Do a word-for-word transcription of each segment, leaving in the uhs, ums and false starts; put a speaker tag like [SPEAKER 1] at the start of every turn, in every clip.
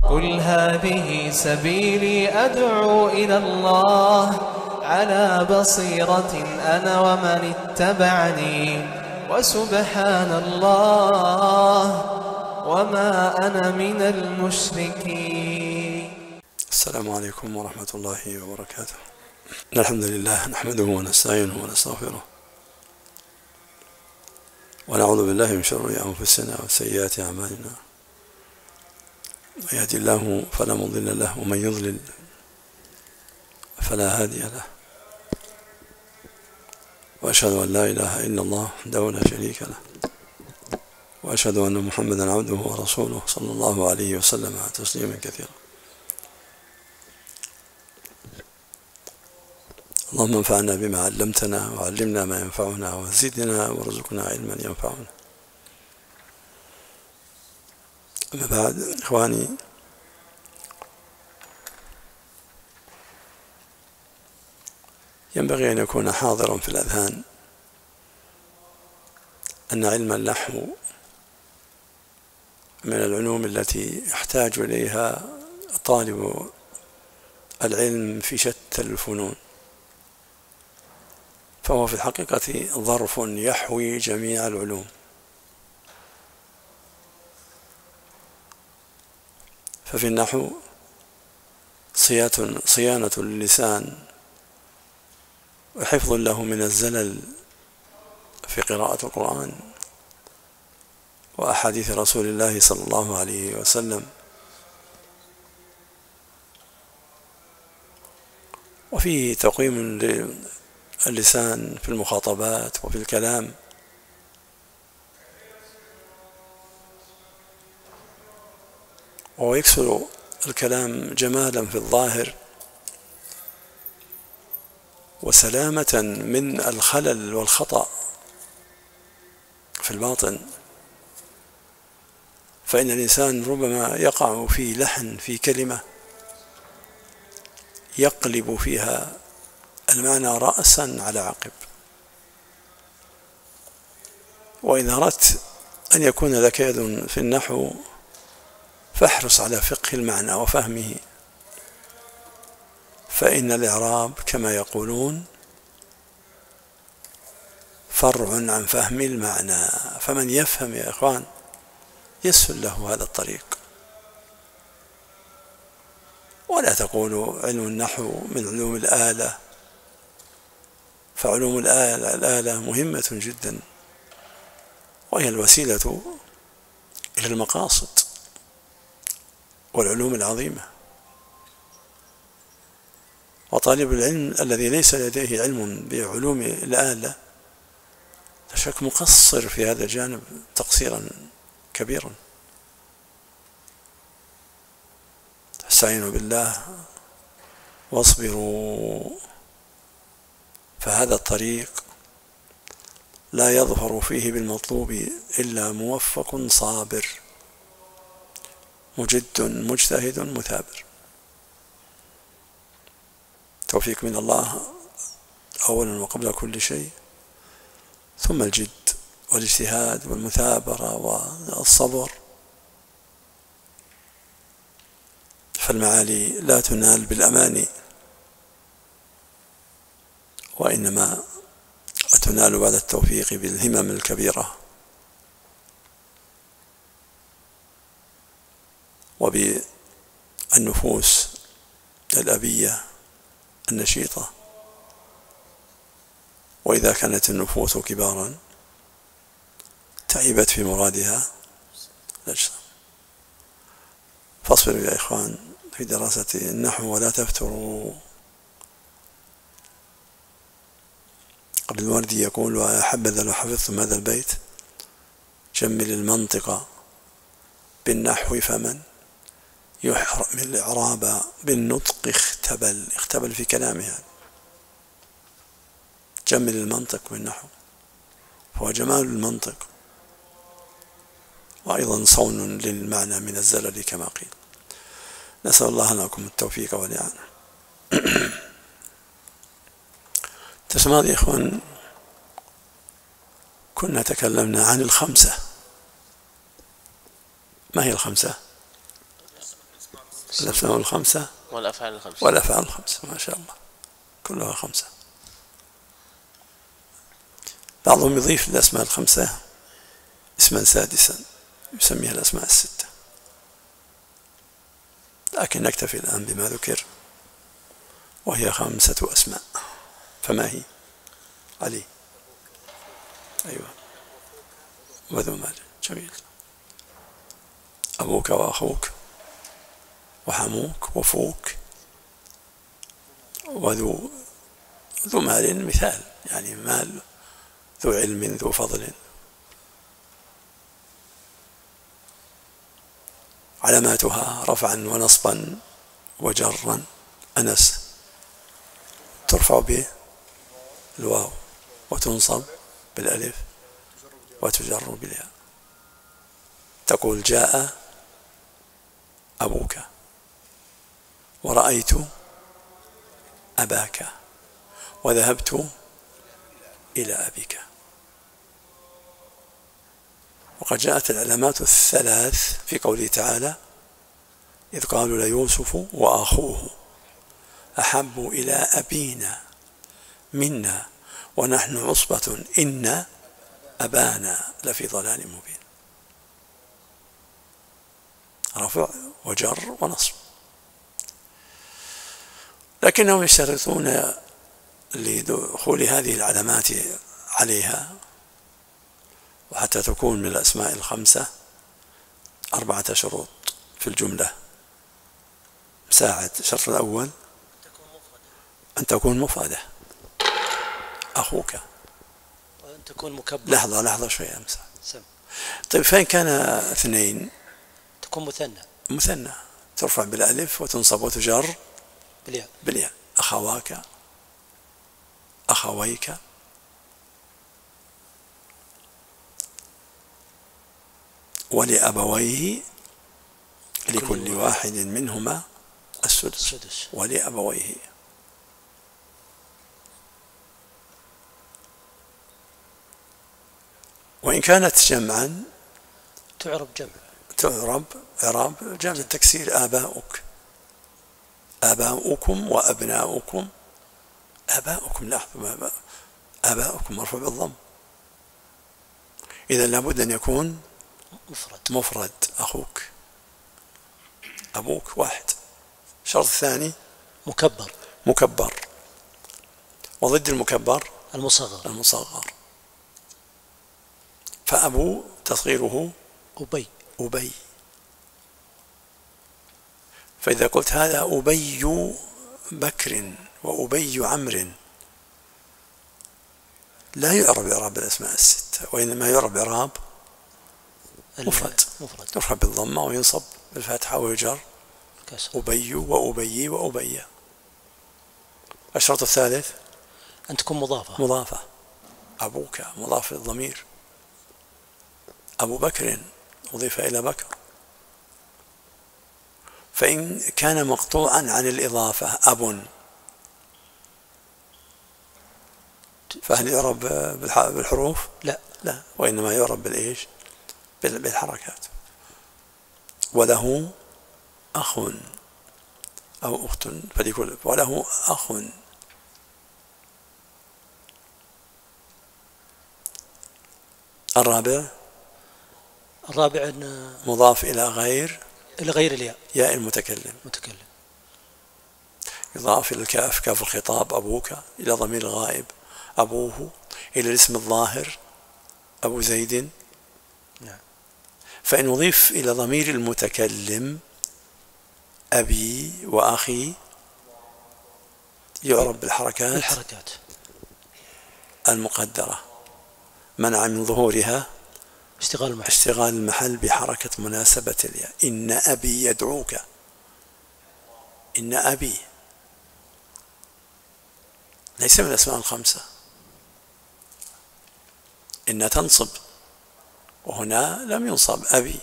[SPEAKER 1] قل هذه سبيلي أدعو إلى الله على بصيرة أنا ومن اتبعني وسبحان الله وما أنا من المشركين.
[SPEAKER 2] السلام عليكم ورحمة الله وبركاته. الحمد لله نحمده ونستعينه ونستغفره ونعوذ بالله من شرور أنفسنا وسيئات أعمالنا، من يهدي الله فلا مضل له ومن يضلل فلا هادي له، وأشهد أن لا إله إلا الله وحده لا شريك له، وأشهد أن محمدا عبده ورسوله صلى الله عليه وسلم تسليما كثيرا. اللهم انفعنا بما علمتنا وعلمنا ما ينفعنا وزدنا وارزقنا علما ينفعنا. أما بعد، إخواني، ينبغي أن يكون حاضرا في الأذهان أن علم النحو من العلوم التي يحتاج إليها طالب العلم في شتى الفنون، فهو في الحقيقة ظرف يحوي جميع العلوم. ففي النحو صيانة للسان وحفظ له من الزلل في قراءة القرآن وأحاديث رسول الله صلى الله عليه وسلم، وفيه تقويم للسان في المخاطبات وفي الكلام، ويكسر الكلام جمالا في الظاهر وسلامة من الخلل والخطأ في الباطن. فإن الإنسان ربما يقع في لحن في كلمة يقلب فيها المعنى رأسا على عقب. وإذا أردت أن يكون لك يد في النحو فاحرص على فقه المعنى وفهمه، فإن الإعراب كما يقولون فرع عن فهم المعنى، فمن يفهم يا إخوان يسهل له هذا الطريق. ولا تقولوا علم النحو من علوم الآلة، فعلوم الآلة, الآلة مهمة جدا، وهي الوسيلة إلى المقاصد والعلوم العظيمة. وطالب العلم الذي ليس لديه علم بعلوم الآلة لا شك مقصر في هذا الجانب تقصيرا كبيرا. استعينوا بالله واصبروا، فهذا الطريق لا يظفر فيه بالمطلوب إلا موفق صابر مجد مجتهد مثابر. توفيق من الله أولا وقبل كل شيء، ثم الجد والاجتهاد والمثابرة والصبر. فالمعالي لا تنال بالأماني، وإنما تنال بعد التوفيق بالهمم الكبيرة وبالنفوس الأبية النشيطة. وإذا كانت النفوس كبارا تعبت في مرادها لجسا. فاصبروا يا إخوان في دراسة النحو ولا تفتروا. قبل الوردي يقول: ويا حبذا لو حفظتم هذا البيت جمل المنطق بالنحو فمن يحرم الإعراب بالنطق اختبل. اختبل في كلامها. جمل المنطق بالنحو، فهو جمال المنطق وأيضا صون للمعنى من الزلل كما قيل. نسأل الله لكم التوفيق والإعانة. تسمع يا إخوان، كنا تكلمنا عن الخمسة. ما هي الخمسة؟ الأسماء الخمسة
[SPEAKER 1] والأفعال الخمسة
[SPEAKER 2] والأفعال الخمسة، ما شاء الله كلها خمسة. بعضهم يضيف للأسماء الخمسة اسما سادسا يسميها الأسماء الستة، لكن نكتفي الآن بما ذكر وهي خمسة أسماء. فما هي؟ علي. أيوة. وذو مال. جميل. أبوك وأخوك وحموك وفوك وذو ذو مال، مثال يعني مال، ذو علم، ذو فضل. علاماتها رفعا ونصبا وجرا. أنس ترفع بالواو وتنصب بالألف وتجر بالياء. تقول جاء أبوك، ورأيت أباك، وذهبت إلى أبيك. وقد جاءت العلامات الثلاث في قوله تعالى: إذ قالوا ليوسف وأخوه أحب إلى أبينا منا ونحن عصبة إن أبانا لفي ضلال مبين. رفع وجر ونصب. لكنهم يشترطون لدخول هذه العلامات عليها وحتى تكون من الأسماء الخمسة أربعة شروط في الجملة. مساعد. الشرط الأول أن تكون مفردة، أخوك.
[SPEAKER 1] وأن تكون مكبر.
[SPEAKER 2] لحظة لحظة شوية يا مساعد. طيب فإن كان اثنين
[SPEAKER 1] تكون مثنى.
[SPEAKER 2] مثنى ترفع بالألف وتنصب وتجر
[SPEAKER 1] بالياء.
[SPEAKER 2] بالياء. أخواك، أخويك، ولأبويه لكل واحد منهما السدس. ولأبويه. وإن كانت جمعا
[SPEAKER 1] تعرب جمع،
[SPEAKER 2] تعرب إعراب جمع التكسير. آباؤك، آباؤكم وأبناؤكم. آباؤكم، لاحظوا آباؤكم مرفوع بالضم، إذا لابد أن يكون
[SPEAKER 1] مفرد.
[SPEAKER 2] مفرد. أخوك، أبوك واحد. الشرط الثاني
[SPEAKER 1] مكبر.
[SPEAKER 2] مكبر. وضد المكبر
[SPEAKER 1] المصغر.
[SPEAKER 2] المصغر. فأبو تصغيره
[SPEAKER 1] أبي.
[SPEAKER 2] أبي. فإذا قلت هذا أبي بكر وأبي عمرو لا يعرب إعراب الأسماء الستة، وإنما يعرب إعراب مفرد.
[SPEAKER 1] مفرد
[SPEAKER 2] يرفع بالضمة وينصب بالفتحة ويجر. أبي وأبي وأبي. الشرط الثالث
[SPEAKER 1] أن تكون مضافة.
[SPEAKER 2] مضافة. أبوك مضاف للضمير. أبو بكر أضيف إلى بكر. فإن كان مقطوعا عن الإضافة أب، فهل يعرب بالحروف؟
[SPEAKER 1] لا
[SPEAKER 2] لا، وإنما يعرب بالإيش؟ بالحركات. وله أخ أو أخت، فليكن وله أخ. الرابع
[SPEAKER 1] الرابع أن
[SPEAKER 2] مضاف إلى غير
[SPEAKER 1] إلى غير الياء،
[SPEAKER 2] ياء المتكلم.
[SPEAKER 1] متكلم.
[SPEAKER 2] يضاف إلى الكاف، كاف الخطاب أبوك، إلى ضمير الغائب أبوه، إلى الاسم الظاهر أبو زيد.
[SPEAKER 1] نعم.
[SPEAKER 2] فإن أضيف إلى ضمير المتكلم أبي وأخي يعرب بالحركات
[SPEAKER 1] الحركات
[SPEAKER 2] المقدرة، منع من ظهورها
[SPEAKER 1] اشتغال المحل.
[SPEAKER 2] اشتغال المحل بحركة مناسبة الياء. إن أبي يدعوك. إن أبي ليس من الأسماء الخمسة. إن تنصب، وهنا لم ينصب أبي،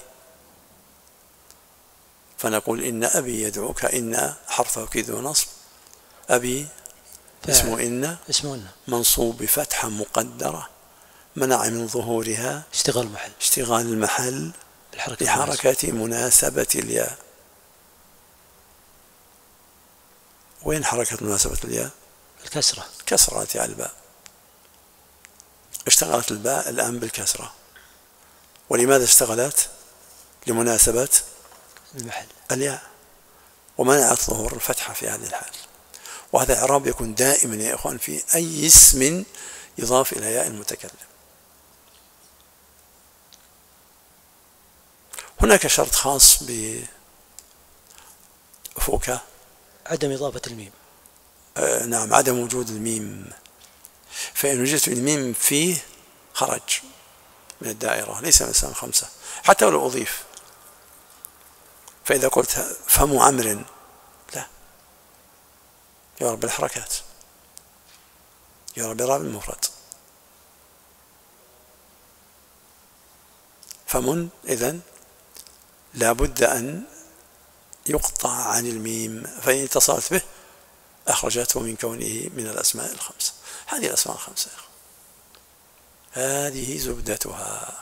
[SPEAKER 2] فنقول إن أبي يدعوك. إن حرف توكيد ونصب. أبي اسمه إن
[SPEAKER 1] اسمه إن
[SPEAKER 2] منصوب بفتحة مقدرة منع من ظهورها
[SPEAKER 1] اشتغال المحل
[SPEAKER 2] اشتغال المحل بحركة مناسبة الياء. وين حركة مناسبة الياء؟
[SPEAKER 1] الكسرة.
[SPEAKER 2] كسرة على الباء، اشتغلت الباء الآن بالكسرة. ولماذا اشتغلت؟ لمناسبة
[SPEAKER 1] المحل
[SPEAKER 2] الياء، ومنعت ظهور الفتحة في هذه الحال. وهذا إعراب يكون دائما يا إخوان في أي اسم يضاف إلى ياء المتكلم. هناك شرط خاص بفوكا،
[SPEAKER 1] عدم إضافة الميم.
[SPEAKER 2] آه نعم، عدم وجود الميم، فإن وجدت الميم فيه خرج من الدائرة، ليس من الأسماء الخمسة حتى ولو أضيف. فإذا قلت فم عمرو، لا، يعرب بالحركات، يعرب بالراب المفرد. فم إذن لا بد أن يقطع عن الميم، فإن اتصلت به أخرجته من كونه من الأسماء الخمسة. هذه الأسماء الخمسة، هذه زبدتها.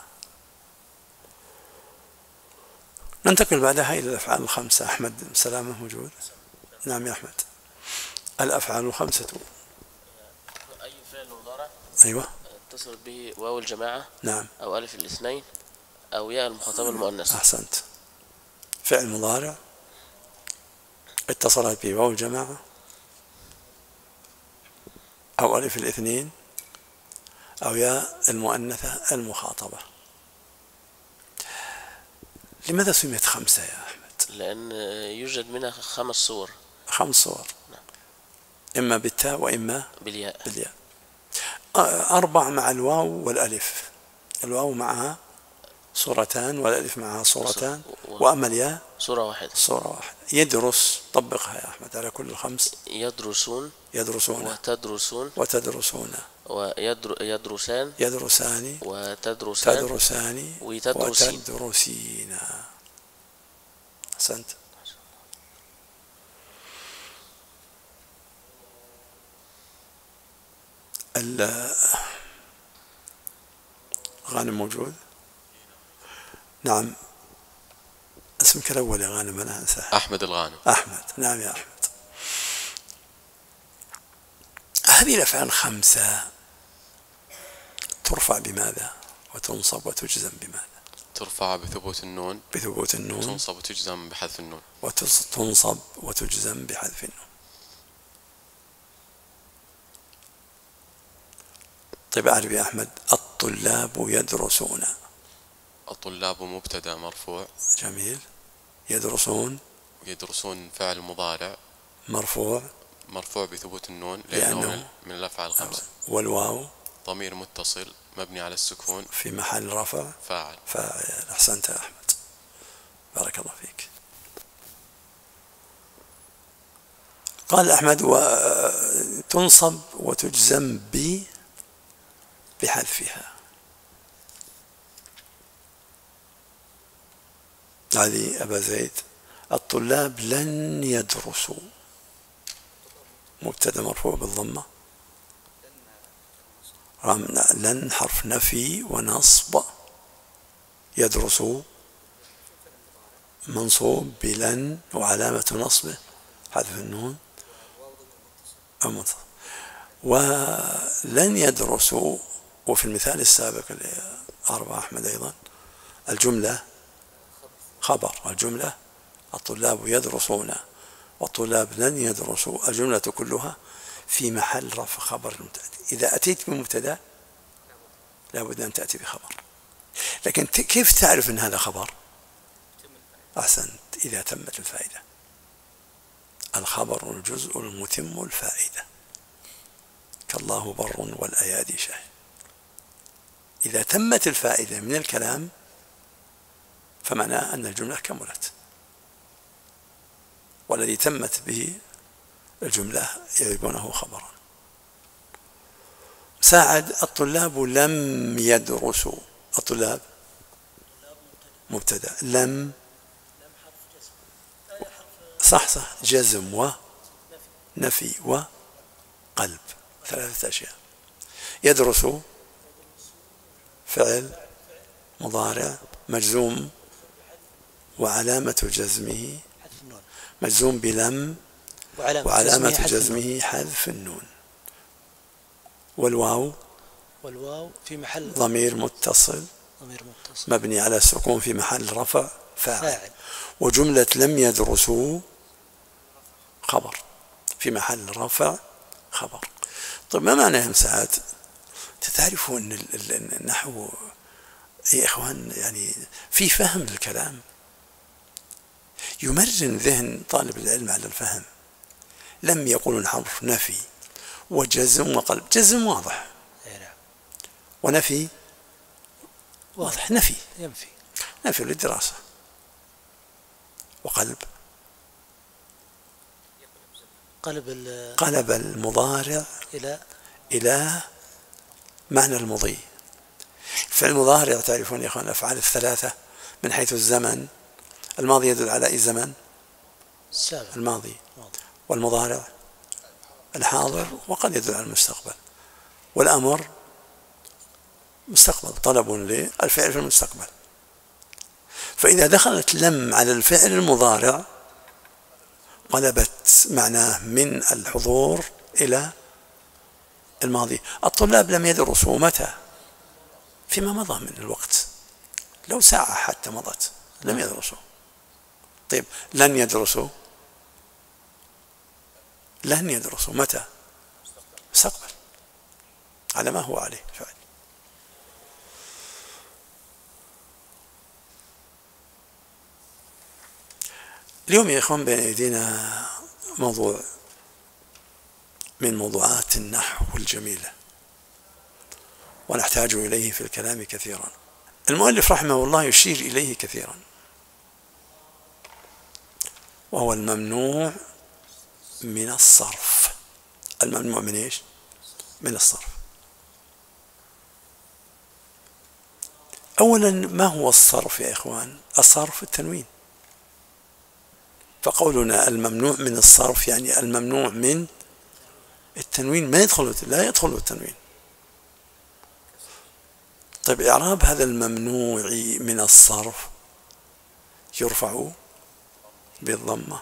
[SPEAKER 2] ننتقل بعدها إلى الأفعال الخمسة. أحمد سلامة موجود؟ نعم يا أحمد. الأفعال الخمسة.
[SPEAKER 3] أي فعل مضارع
[SPEAKER 2] أيوة
[SPEAKER 3] اتصلت به واو الجماعة
[SPEAKER 2] نعم
[SPEAKER 3] أو ألف الاثنين أو ياء المخاطبة المؤنثة.
[SPEAKER 2] أحسنت. فعل مضارع اتصلت به واو الجماعة أو ألف الاثنين أو ياء المؤنثة المخاطبة. لماذا سميت خمسة يا أحمد؟
[SPEAKER 3] لأن يوجد منها خمس صور.
[SPEAKER 2] خمس صور، إما بالتاء وإما
[SPEAKER 3] بالياء.
[SPEAKER 2] بالياء. أربع مع الواو والألف، الواو معها صورتان والألف معها صورتان، وأما الياء
[SPEAKER 3] صورة واحدة.
[SPEAKER 2] صورة واحدة. يدرس، طبقها يا أحمد على كل الخمس.
[SPEAKER 3] يدرسون
[SPEAKER 2] يدرسون
[SPEAKER 3] وتدرسون
[SPEAKER 2] وتدرسون
[SPEAKER 3] ويدرسان
[SPEAKER 2] يدرسان
[SPEAKER 3] وتدرسان
[SPEAKER 2] تدرسان
[SPEAKER 3] وتدرسين.
[SPEAKER 2] وتدرسين. أحسنت. غانم موجود؟ نعم. اسمك الأول يا غانم؟ أنا أنساه.
[SPEAKER 4] أحمد الغانم.
[SPEAKER 2] أحمد، نعم يا أحمد. هذه الأفعال الخمسة ترفع بماذا وتنصب وتجزم بماذا؟
[SPEAKER 4] ترفع بثبوت النون.
[SPEAKER 2] بثبوت النون.
[SPEAKER 4] تنصب وتجزم بحذف النون.
[SPEAKER 2] وتنصب وتجزم بحذف النون. طيب أعرف يا أحمد. الطلاب يدرسون.
[SPEAKER 4] الطلاب مبتدأ مرفوع.
[SPEAKER 2] جميل. يدرسون.
[SPEAKER 4] يدرسون فعل مضارع
[SPEAKER 2] مرفوع.
[SPEAKER 4] مرفوع بثبوت النون لأنه, لأنه من الأفعال الخمسة.
[SPEAKER 2] والواو
[SPEAKER 4] ضمير متصل مبني على السكون
[SPEAKER 2] في محل رفع
[SPEAKER 4] فاعل.
[SPEAKER 2] فاعل. أحسنت يا أحمد، بارك الله فيك. قال أحمد وتنصب وتجزم ب بحذفها. هذه أبا زيد. الطلاب لن يدرسوا، مبتدأ مرفوع بالضمة. لن حرف نفي ونصب. يدرسوا منصوب بلن وعلامة نصبه حذف النون. ولن يدرسوا. وفي المثال السابق الأربعة أحمد أيضا الجملة خبر. الجملة الطلاب يدرسون والطلاب لن يدرسوا، الجملة كلها في محل رفع خبر المبتدأ. إذا أتيت بمبتدأ لابد أن تأتي بخبر، لكن كيف تعرف أن هذا خبر؟ أحسنت، إذا تمت الفائدة. الخبر الجزء المتم الفائدة، كالله بر والأيادي شاهد. إذا تمت الفائدة من الكلام فمعناه أن الجملة كملت، والذي تمت به الجملة يعربونه خبرا. ساعد. الطلاب لم يدرسوا. الطلاب مبتدأ، لم صح صح جزم ونفي وقلب، ثلاثة أشياء. يدرسوا فعل مضارع مجزوم وعلامة جزمه مجزوم بلم
[SPEAKER 1] وعلامة,
[SPEAKER 2] وعلامة
[SPEAKER 1] جزمه,
[SPEAKER 2] جزمه حذف النون. والواو
[SPEAKER 1] والواو في محل
[SPEAKER 2] ضمير متصل
[SPEAKER 1] ضمير متصل
[SPEAKER 2] مبني على السكون في محل رفع فاعل,
[SPEAKER 1] فاعل.
[SPEAKER 2] وجملة لم يدرسوا خبر في محل رفع خبر. طيب ما معنى يا مساعد؟ تعرفوا أن النحو يا إخوان يعني في فهم الكلام، يمرن ذهن طالب العلم على الفهم. لم يقولون حرف نفي وجزم وقلب. جزم واضح، ونفي واضح، نفي
[SPEAKER 1] ينفي،
[SPEAKER 2] نفي للدراسة. وقلب
[SPEAKER 1] قلب
[SPEAKER 2] قلب المضارع
[SPEAKER 1] إلى
[SPEAKER 2] إلى معنى المضي. فعل المضارع تعرفون يا أخوان الأفعال الثلاثة من حيث الزمن. الماضي يدل على أي زمن؟
[SPEAKER 1] السابق
[SPEAKER 2] الماضي. والمضارع الحاضر، وقد يدل على المستقبل. والأمر مستقبل، طلب للفعل في المستقبل. فإذا دخلت لم على الفعل المضارع قلبت معناه من الحضور إلى الماضي. الطلاب لم يدرسوا متى؟ فيما مضى من الوقت، لو ساعة حتى مضت لم يدرسوا. طيب لن يدرسوا، لن يدرسوا متى؟ مستقبل على ما هو عليه فعل. اليوم يا إخوان بين أيدينا موضوع من موضوعات النحو الجميلة ونحتاج إليه في الكلام كثيرا. المؤلف رحمه الله يشير إليه كثيرا، وهو الممنوع من الصرف. الممنوع من إيش؟ من الصرف. أولا ما هو الصرف يا إخوان؟ الصرف التنوين. فقولنا الممنوع من الصرف يعني الممنوع من التنوين، ما يدخل، لا يدخل التنوين. طيب إعراب هذا الممنوع من الصرف يرفع بالضمة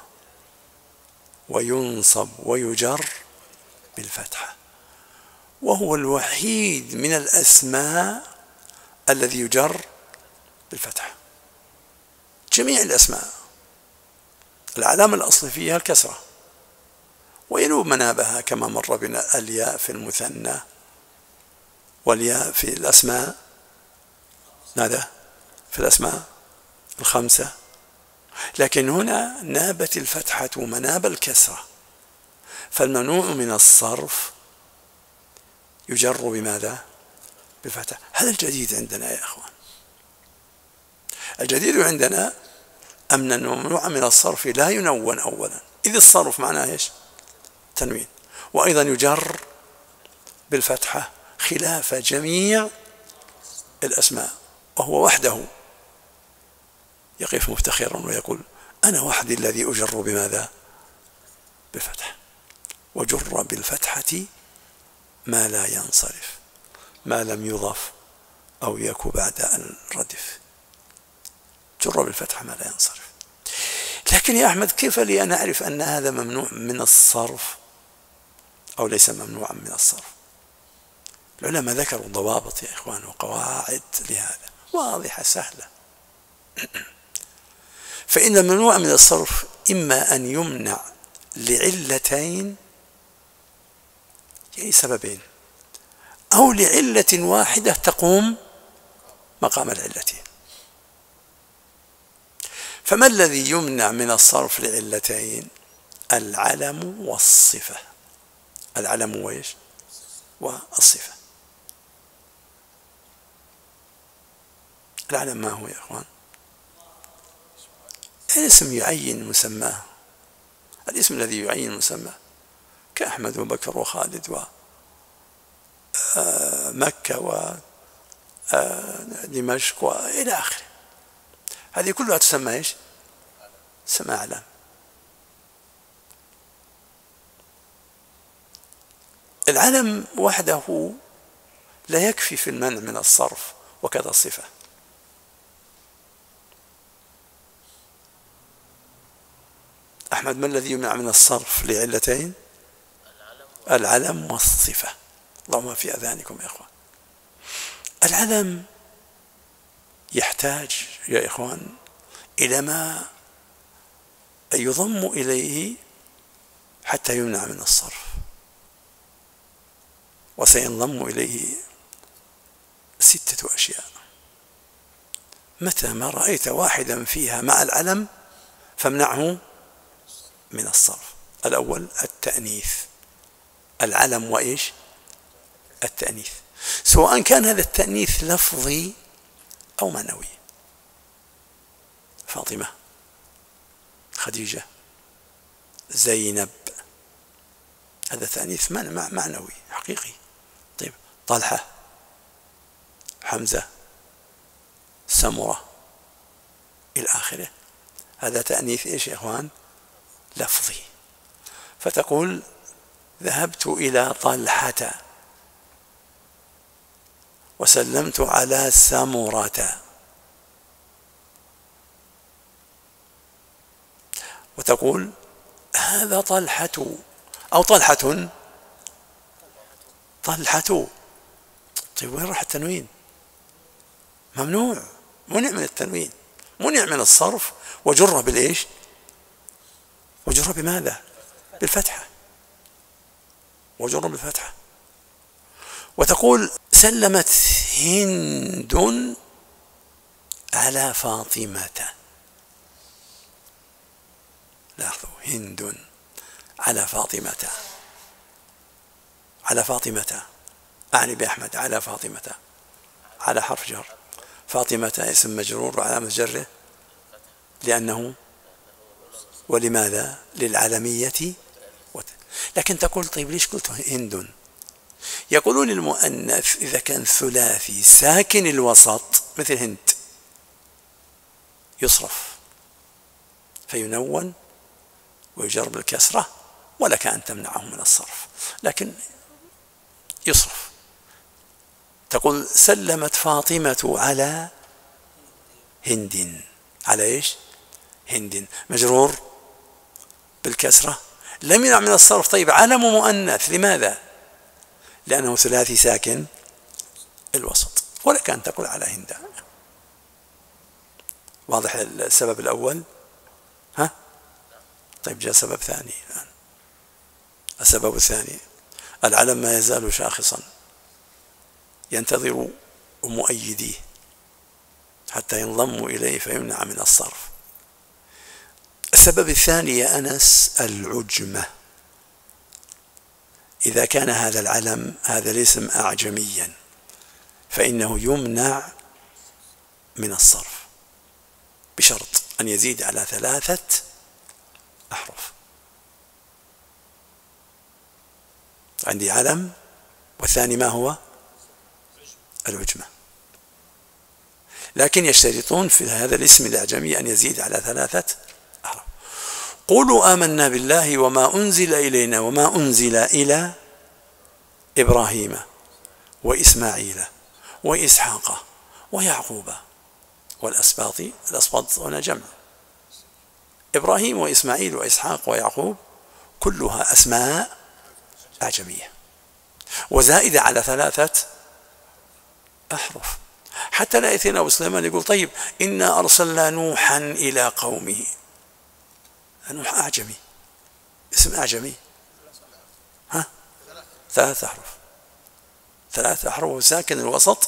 [SPEAKER 2] وينصب ويجر بالفتحة، وهو الوحيد من الأسماء الذي يجر بالفتحة. جميع الأسماء العلامة الأصل فيها الكسرة، وينوب منابها كما مر بنا الياء في المثنى والياء في الأسماء، ماذا؟ في الأسماء الخمسة. لكن هنا نابت الفتحة مناب الكسرة، فالممنوع من الصرف يجر بماذا؟ بفتحة. هذا الجديد عندنا يا أخوان. الجديد عندنا أن الممنوع من الصرف لا ينون أولا، إذ الصرف معناه إيش؟ تنوين، وأيضا يجر بالفتحة خلاف جميع الأسماء، وهو وحده يقف مفتخرا ويقول أنا وحدي الذي أجر بماذا؟ بالفتح. وجر بالفتحة ما لا ينصرف، ما لم يضف أو يك بعد الردف. جر بالفتحة ما لا ينصرف. لكن يا أحمد كيف لي أن أعرف أن هذا ممنوع من الصرف أو ليس ممنوعا من الصرف؟ العلماء ذكروا ضوابط يا إخوان وقواعد لهذا واضحة سهلة. فإن الممنوع من الصرف إما أن يمنع لعلتين، يعني سببين، أو لعلة واحدة تقوم مقام العلتين. فما الذي يمنع من الصرف لعلتين؟ العلم والصفة. العلم وإيش؟ والصفة. العلم ما هو يا أخوان؟ الاسم يعين مسماه، الاسم الذي يعين مسماه، كأحمد وبكر وخالد ومكة ودمشق وإلى آخره. هذه كلها تسمى إيش؟ تسمى أعلام. العلم وحده لا يكفي في المنع من الصرف، وكذا الصفة. أحمد ما الذي يمنع من الصرف لعلتين؟ العلم والصفة. اللهم في أذانكم يا إخوان. العلم يحتاج يا إخوان إلى ما يضم إليه حتى يمنع من الصرف، وسينضم إليه ستة أشياء. متى ما رأيت واحدا فيها مع العلم فامنعه من الصرف. الأول التأنيث، العلم وإيش؟ التأنيث، سواء كان هذا التأنيث لفظي أو معنوي. فاطمة، خديجة، زينب، هذا تأنيث معنوي حقيقي. طيب طلحة، حمزة، سمرة إلى آخره، هذا تأنيث إيش يا إخوان؟ لفظي. فتقول ذهبت إلى طلحة وسلمت على سمرة، وتقول هذا طلحة أو طلحة طلحة. طيب وين راح التنوين؟ ممنوع، منع من التنوين، منع من الصرف، وجر بالإيش؟ وجر بماذا؟ بالفتحة، وجر بالفتحة. وتقول سلمت هند على فاطمة. لاحظوا، هند على فاطمة، على فاطمة، أعني بأحمد على فاطمة، على حرف جر. فاطمة اسم مجرور وعلامة جره لأنه، ولماذا؟ للعلمية. لكن تقول طيب ليش قلت هند؟ يقولون المؤنث إذا كان ثلاثي ساكن الوسط مثل هند يصرف فينون ويجر بالكسرة، ولك أن تمنعه من الصرف، لكن يصرف. تقول سلمت فاطمة على هند، على إيش؟ هند، مجرور بالكسرة، لم يمنع من الصرف. طيب علم مؤنث، لماذا؟ لأنه ثلاثي ساكن الوسط، ولك أن تقول على هند. واضح السبب الأول؟ ها؟ طيب جاء سبب ثاني الآن. السبب الثاني العلم ما يزال شاخصا ينتظر مؤيديه حتى ينضم إليه فيمنع من الصرف. السبب الثاني يا أنس العجمة. إذا كان هذا العلم هذا الاسم أعجميا فإنه يمنع من الصرف بشرط أن يزيد على ثلاثة أحرف. عندي علم والثاني ما هو؟ العجمة. لكن يشترطون في هذا الاسم الأعجمي أن يزيد على ثلاثة أحرف. قولوا آمنا بالله وما أنزل إلينا وما أنزل إلى إبراهيم وإسماعيل وإسحاق ويعقوب والأسباط. الأسباط هنا جمع. إبراهيم وإسماعيل وإسحاق ويعقوب كلها أسماء أعجمية وزائدة على ثلاثة أحرف. حتى لا يأتينا أبو سليمان يقول طيب إنا أرسلنا نوحا إلى قومه. نوح أعجمي، اسم أعجمي، ها؟ ثلاثة أحرف، ثلاثة أحرف وساكن الوسط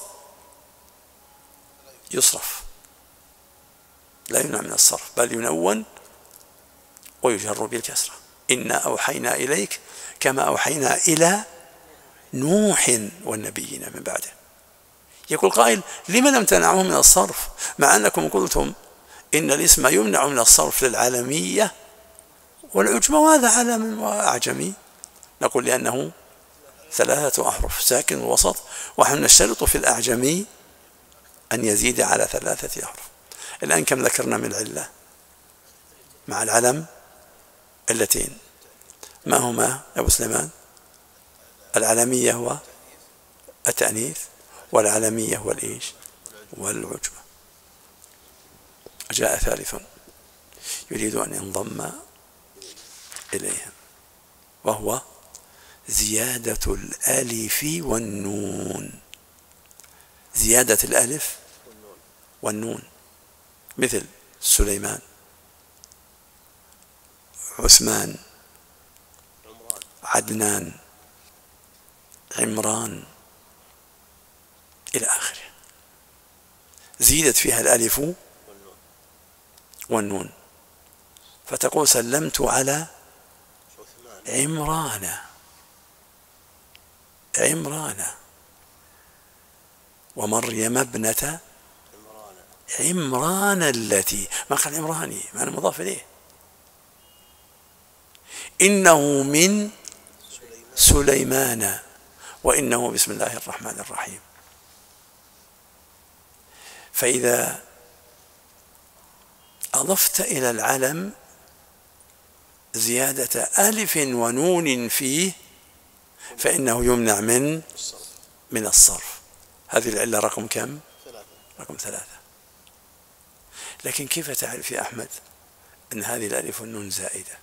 [SPEAKER 2] يصرف، لا يمنع من الصرف بل ينون ويجر بالكسرة. إنا أوحينا إليك كما أوحينا إلى نوح والنبيين من بعده. يقول قائل لما لم تنعه من الصرف مع أنكم قلتم إن الاسم يمنع من الصرف للعالمية والعجمة وهذا علم وأعجمي؟ نقول لأنه ثلاثة أحرف ساكن الوسط، ونحن نشترط في الأعجمي أن يزيد على ثلاثة أحرف. الآن كم ذكرنا من علة مع العلم؟ علتين، ما هما يا أبو سليمان؟ العلمية هو التأنيث، والعلمية هو الإيش؟ والعجمة. جاء ثالث يريد أن ينضم إليهم، وهو زيادة الألف والنون. زيادة الألف والنون، مثل سليمان، عثمان، عدنان، عمران إلى آخره، زيدت فيها الألف والنون، فتقول سلمت على عمران، عمران، ومريم ابنة عمران التي، ما قال عمراني، ما أنا مضاف إليه. إنه من سليمان وإنه بسم الله الرحمن الرحيم. فإذا أضفت إلى العلم زيادة ألف ونون فيه فإنه يمنع من من الصرف. هذه العلة رقم كم؟ رقم ثلاثة. لكن كيف تعرف يا أحمد أن هذه الألف والنون زائدة؟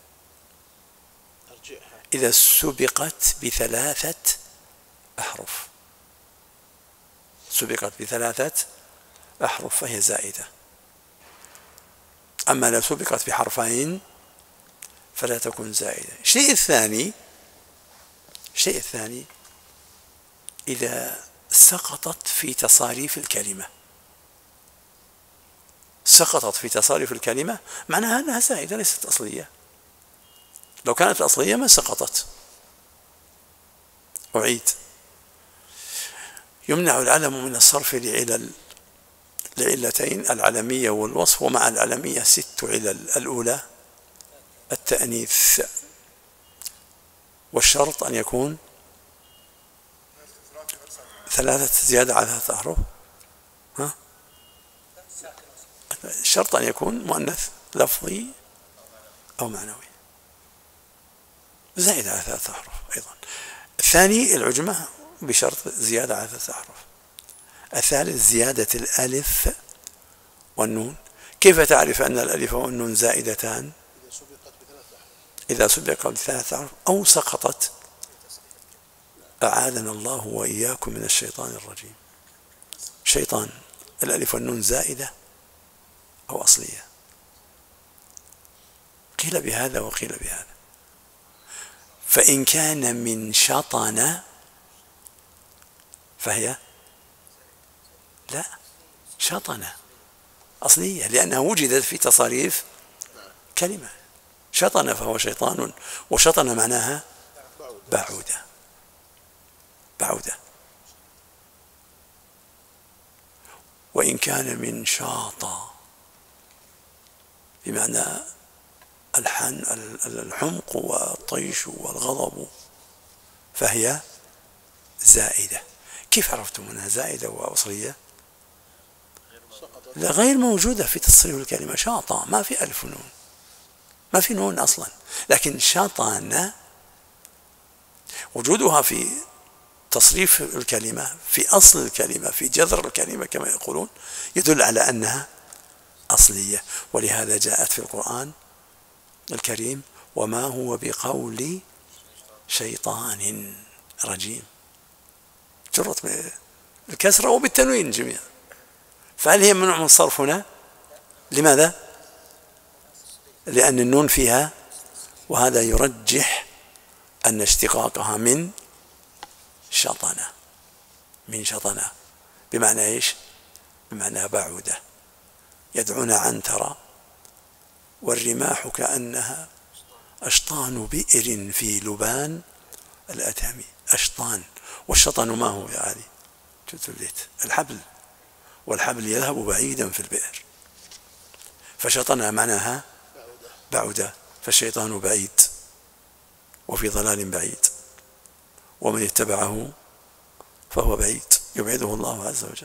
[SPEAKER 2] إذا سبقت بثلاثة أحرف، سبقت بثلاثة أحرف فهي زائدة. أما لو سبقت بحرفين فلا تكون زائدة. الشيء الثاني الشيء الثاني إذا سقطت في تصاريف الكلمة، سقطت في تصاريف الكلمة معناها أنها زائدة ليست أصلية. لو كانت أصلية ما سقطت. أعيد: يمنع العلم من الصرف لعلل لعلتين: العلمية والوصف، ومع العلمية ست علل. الأولى التأنيث، والشرط أن يكون ثلاثة زيادة على ثلاثة أحرف. ها؟ الشرط أن يكون مؤنث لفظي أو معنوي زائد على ثلاثة أحرف أيضا. الثاني العجمة بشرط زيادة على ثلاثة أحرف. الثالث زيادة الألف والنون. كيف تعرف أن الألف والنون زائدتان؟ إذا سبقت بثلاثة أحرف أو سقطت. أعاذنا الله وإياكم من الشيطان الرجيم. شيطان، الألف والنون زائدة أو أصلية؟ قيل بهذا وقيل بهذا. فإن كان من شطن فهي لا شطن أصلية، لأنها وجدت في تصاريف كلمة. شطن فهو شيطان، وشطن معناها بعودة، بعودة. وإن كان من شاطا بمعنى الحن الحمق والطيش والغضب فهي زائدة. كيف عرفتم أنها زائدة وأصلية؟ لا، غير موجودة في تصريف الكلمة. شاطا ما في ألف نون، ما في نون أصلا. لكن شطن وجودها في تصريف الكلمة، في أصل الكلمة، في جذر الكلمة كما يقولون، يدل على أنها أصلية. ولهذا جاءت في القرآن الكريم: وما هو بقول شيطان رجيم. جرت بالكسرة وبالتنوين جميعا. فهل هي ممنوع من الصرف هنا؟ لماذا؟ لأن النون فيها، وهذا يرجح أن اشتقاقها من شطنة، من شطنة بمعنى إيش؟ بمعنى بعودة. يدعون عنترة والرماح كأنها أشطان بئر في لبان الأتم. أشطان، والشطن ما هو يا علي؟ تتلت الحبل، والحبل يذهب بعيدا في البئر. فشطن معناها بعودة، فالشيطان بعيد وفي ضلال بعيد، ومن اتبعه فهو بعيد، يبعده الله عز وجل،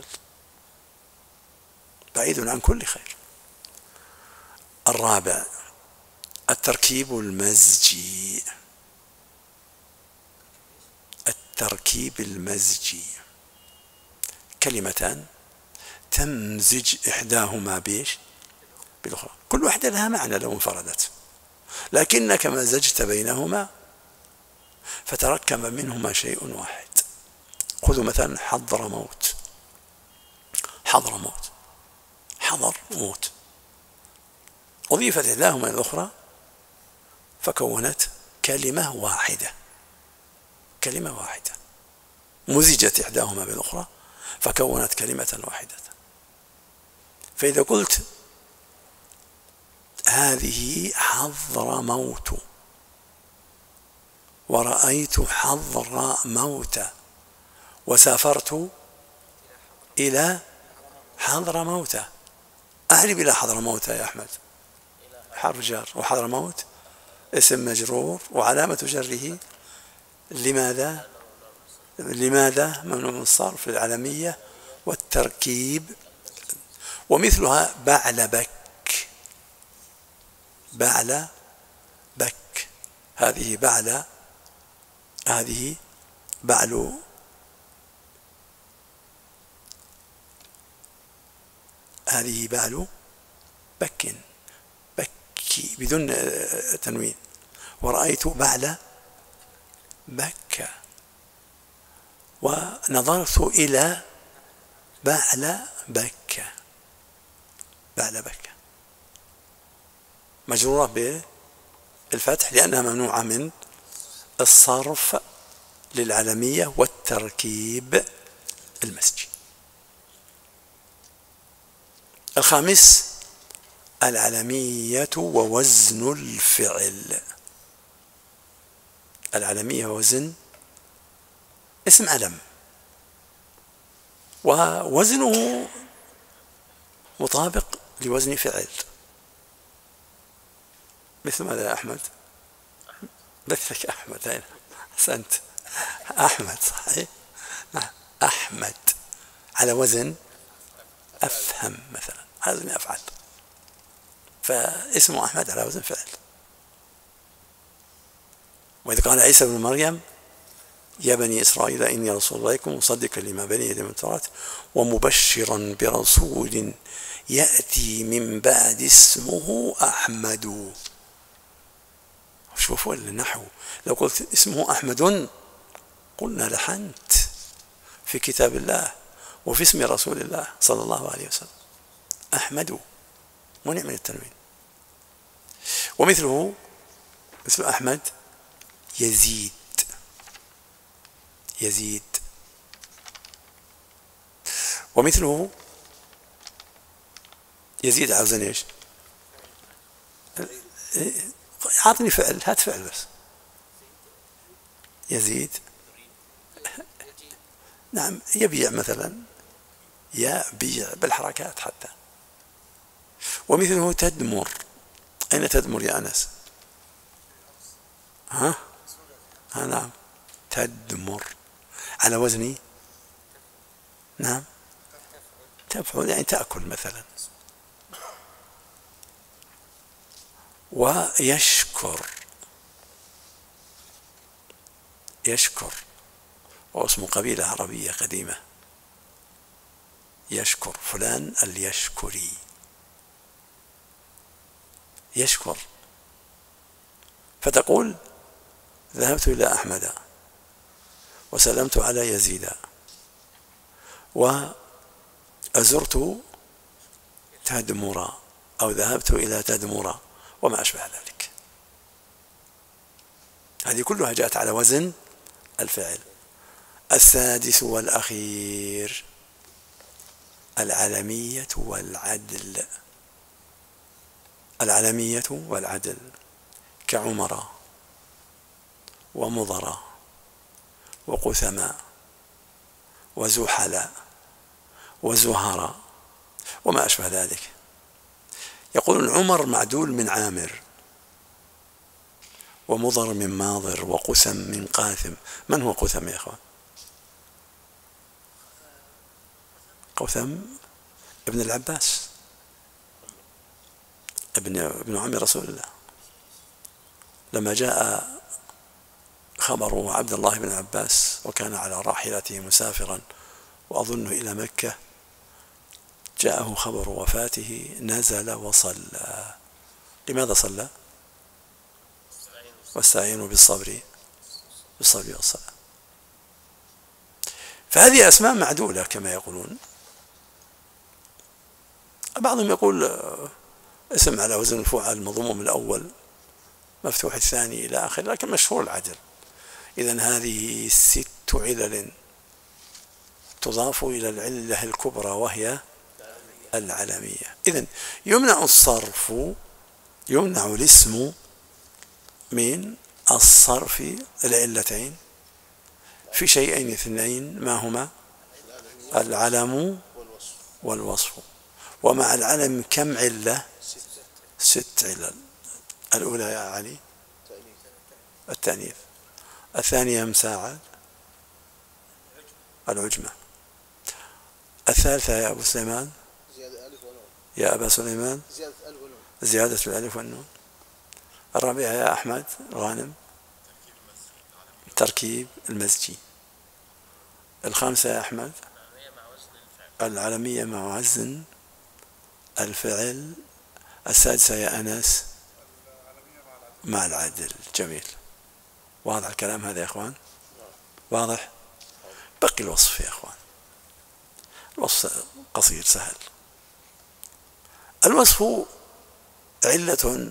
[SPEAKER 2] بعيد عن كل خير. الرابع التركيب المزجي. التركيب المزجي كلمتان تمزج إحداهما بيش بالأخرى، كل واحدة لها معنى لو انفردت، لكنك مزجت بينهما فتركب منهما شيء واحد. خذوا مثلا حضر موت، حضر موت، حضر موت، أضيفت إحداهما إلى الأخرى فكونت كلمة واحدة، كلمة واحدة، مزجت إحداهما بالأخرى فكونت كلمة واحدة. فإذا قلت هذه حضر موت ورأيت حضر موت وسافرت إلى حضر موت، أهرب إلى حضر موت يا أحمد، حرف جر، وحضر موت اسم مجرور وعلامة جره لماذا؟ لماذا ممنوع من الصرف للعلمية والتركيب. ومثلها بعل بك، بعل بك، هذه بعل، هذه بعل، هذه بعل بك، بك بدون تنوين. ورأيت بعل بك ونظرت إلى بعل بك، بعل بك مجرورة بالفتح لأنها ممنوعة من الصرف للعلمية والتركيب المسجي. الخامس العلمية ووزن الفعل. العلمية ووزن اسم علم ووزنه مطابق لوزن فعل. مثل ماذا يا أحمد؟ مثلك أحمد، هنا أحسنت، أحمد صحيح، أحمد على وزن أفهم مثلا، على وزن أفعل، فاسمه أحمد على وزن فعل. وإذ قال عيسى بن مريم يا بني إسرائيل إني رسول الله إليكم مصدقا لما بين يدي من التوراة ومبشرا برسول يأتي من بعد اسمه أحمد. شوفوا النحو، لو قلت اسمه أحمد قلنا لحنت في كتاب الله وفي اسم رسول الله صلى الله عليه وسلم. أحمد منع من التنوين. ومثله مثل أحمد يزيد، يزيد. ومثله يزيد على وزن ايش؟ اعطني فعل، هات فعل بس. يزيد، نعم، يبيع مثلا، يبيع بالحركات حتى. ومثله تدمر. أين تدمر يا أنس؟ ها؟ ها نعم، تدمر على وزني، نعم، تفعل يعني تأكل مثلا. ويشكر، يشكر واسم قبيلة عربية قديمة، يشكر فلان اليشكري، يشكر. فتقول ذهبت إلى أحمد وسلمت على يزيد وأزرت تدمر أو ذهبت إلى تدمر وما أشبه ذلك. هذه كلها جاءت على وزن الفعل. السادس والأخير العلمية والعدل. العلمية والعدل كعمر ومضر وقثما وزحل وزهر وما أشبه ذلك. يقولون عمر معدول من عامر، ومضر من ماضر، وقثم من قاثم. من هو قثم يا أخوان؟ قثم ابن العباس، ابن ابن عم رسول الله. لما جاء خبر عبد الله بن عباس وكان على راحلته مسافرا وأظنه إلى مكة، جاءه خبر وفاته، نزل وصلى. لماذا صلى؟ واستعينوا بالصبر بالصبر والصلاة. فهذه أسماء معدولة كما يقولون. بعضهم يقول اسم على وزن الفعل مضموم الأول مفتوح الثاني إلى آخر، لكن مشهور العدل. إذن هذه ست علل تضاف إلى العلة الكبرى وهي العلمية. إذن يمنع الصرف، يمنع الاسم من الصرف العلتين في شيئين اثنين، ما هما؟ العلم والوصف. ومع العلم كم علة؟ ست علل. الأولى يا علي التأنيث، الثانية مساعد العجمة، الثالثة يا أبو سليمان يا أبا سليمان زيادة الألف والنون، الرابعة يا أحمد غانم تركيب المزجي، الخامسة يا أحمد العلمية مع وزن الفعل، السادسة يا أنس مع العدل. جميل، واضح الكلام هذا يا أخوان؟ واضح؟ بقي الوصف يا أخوان. الوصف قصير سهل. الوصف علة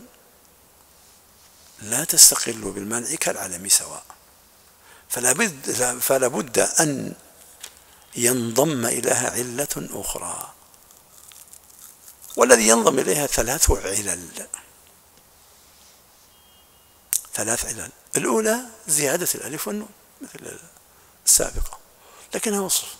[SPEAKER 2] لا تستقل بالمنع كالعلم سواء، فلا بد فلا بد أن ينضم إليها علة أخرى، والذي ينضم إليها ثلاث علل. ثلاث علل. الأولى زيادة الألف والنون مثل السابقة، لكنها وصف،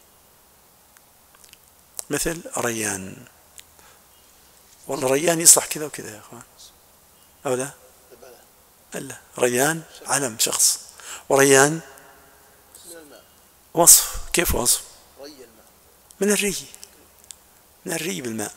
[SPEAKER 2] مثل ريان. والله ريان يصلح كذا وكذا يا أخوان، أو لا؟ لا، ريان علم شخص، وريان وصف. كيف وصف؟ من الري، من الري بالماء.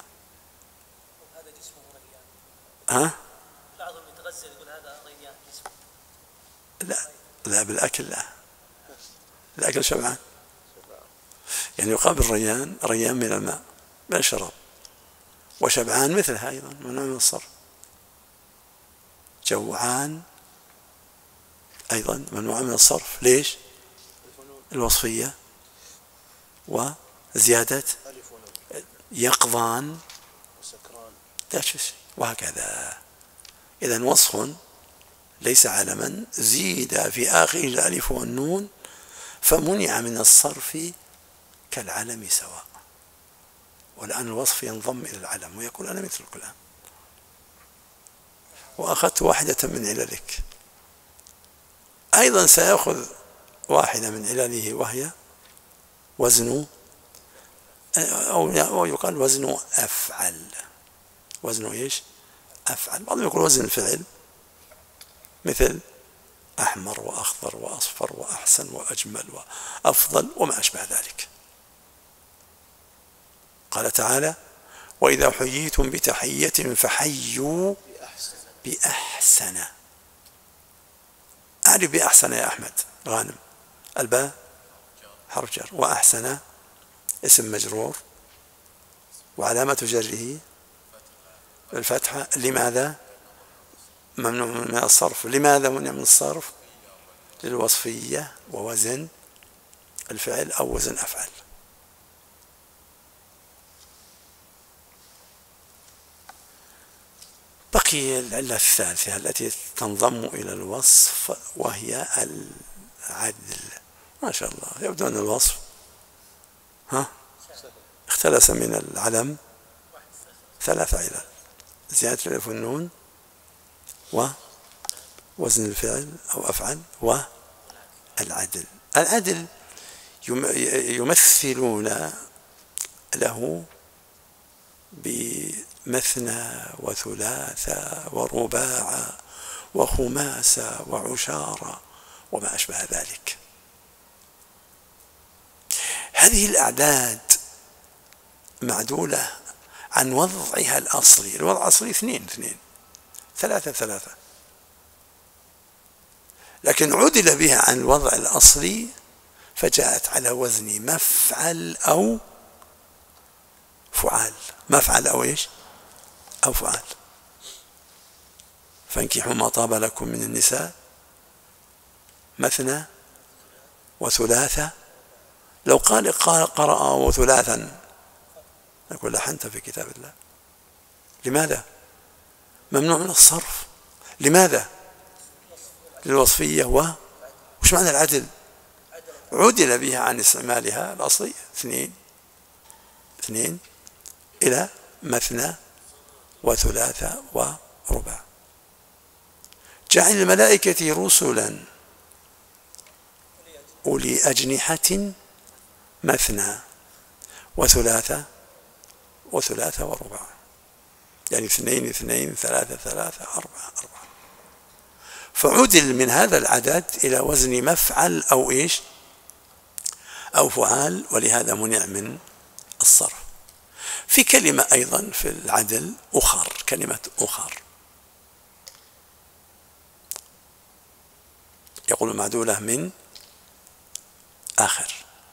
[SPEAKER 2] ها؟
[SPEAKER 1] بعضهم يتغزل يقول هذا ريان.
[SPEAKER 2] لا لا، بالأكل لا، الأكل شبعان. يعني يقابل ريان، ريان من الماء من الشراب، وشبعان مثلها أيضا من نوع من الصرف. جوعان أيضا ممنوع من الصرف. ليش؟ الوصفية وزيادة يقظان لا شيء، وهكذا. إذن وصف ليس علما زيد في آخر الألف والنون فمنع من الصرف كالعلم سواء. والآن الوصف ينضم إلى العلم ويقول أنا مثلك الآن، وأخذت واحدة من عللك، أيضا سيأخذ واحدة من علله وهي وزن، أو يقال وزن أفعل. وزن إيش؟ أفعل. بعضهم يقول وزن الفعل، مثل أحمر وأخضر وأصفر وأحسن وأجمل وأفضل وما أشبه ذلك. قال تعالى وإذا حييتم بتحية فحيوا بأحسن. أعرف بأحسن يا أحمد غانم. الباء حرف جر، وأحسن اسم مجرور، وعلامة جره الفتحة. لماذا ممنوع من الصرف؟ لماذا منع من الصرف؟ للوصفية ووزن الفعل أو وزن أفعل. بقي العلة الثالثة التي تنضم إلى الوصف وهي العدل. ما شاء الله، يبدو أن الوصف ها اختلس من العلم ثلاث علل: زيادة الألف والنون، ووزن الفعل أو أفعل، والعدل. العدل يمثلون له بمثنى وثلاثة ورباع وخماسة وعشارة وما أشبه ذلك. هذه الأعداد معدولة عن وضعها الأصلي. الوضع الأصلي اثنين اثنين ثلاثة ثلاثة، لكن عدل بها عن الوضع الأصلي فجاءت على وزن مفعل أو فعال. مفعل أو إيش؟ أو فعال. فانكحوا ما طاب لكم من النساء مثنى وثلاثة. لو قال قرأ وثلاثا نقول لحنت في كتاب الله. لماذا؟ ممنوع من الصرف. لماذا؟ للوصفية. و وش معنى العدل؟ عدل بها عن استعمالها الأصلي اثنين اثنين إلى مثنى وثلاثة وربع. جعل الملائكة رسلا أولي أجنحة مثنى وثلاثة وثلاثة وربع، يعني اثنين اثنين ثلاثة ثلاثة أربعة أربعة. فعدل من هذا العدد إلى وزن مفعل أو إيش أو فعال، ولهذا منع من الصرف. في كلمة أيضا في العدل أخر، كلمة أخر، يقول معدولة من آخر.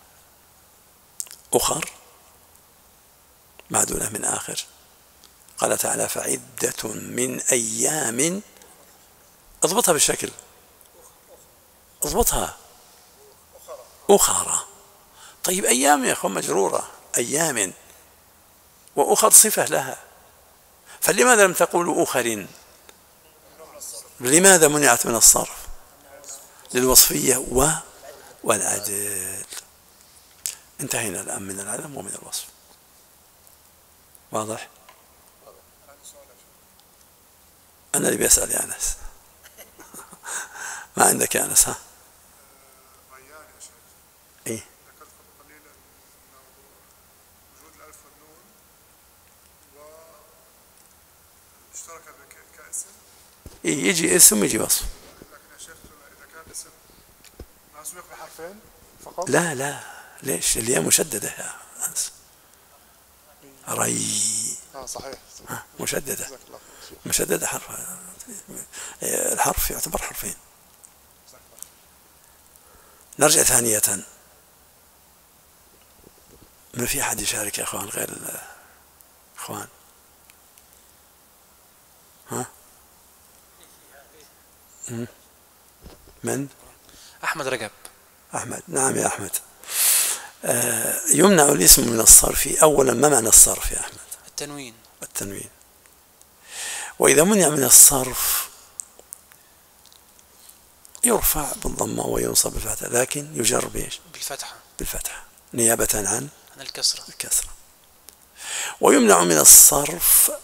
[SPEAKER 2] أخر معدولة من آخر. قال تعالى فعدة من أيام. اضبطها بالشكل، اضبطها. أخرى. طيب أيام يا أخوان مجرورة، أيام، وأخر صفة لها، فلماذا لم تقولوا أخر؟ لماذا منعت من الصرف؟ للوصفية و والعدل. انتهينا الآن من العلم ومن الوصف. واضح؟ أنا اللي بيسأل يا أنس. ما عندك يا أنس؟ ها؟ إيه؟
[SPEAKER 5] ذكرت قبل قليل أنه وجود الألف والنون واشترك كاسم.
[SPEAKER 2] إيه يجي اسم يجي وصف.
[SPEAKER 5] لكن يا شيخ إذا كان اسم ما سبق بحرفين فقط؟
[SPEAKER 2] لا لا، ليش؟ اللي هي مشددة يا أنس. ري.
[SPEAKER 5] اه صحيح.
[SPEAKER 2] ها مشددة. مشددة حرف، الحرف يعتبر حرفين. نرجع ثانية. ما في أحد يشارك يا أخوان غير الأخوان؟ ها؟ من؟
[SPEAKER 6] أحمد رجب.
[SPEAKER 2] أحمد. نعم يا أحمد. آه يمنع الاسم من الصرف. أولا ما معنى الصرف يا أحمد؟
[SPEAKER 6] التنوين.
[SPEAKER 2] التنوين. وإذا منع من الصرف يرفع بالضمة وينصب بالفتحة، لكن يجر بإيش؟
[SPEAKER 6] بالفتحة.
[SPEAKER 2] بالفتحة نيابة عن
[SPEAKER 6] عن الكسرة.
[SPEAKER 2] الكسرة. ويمنع من الصرف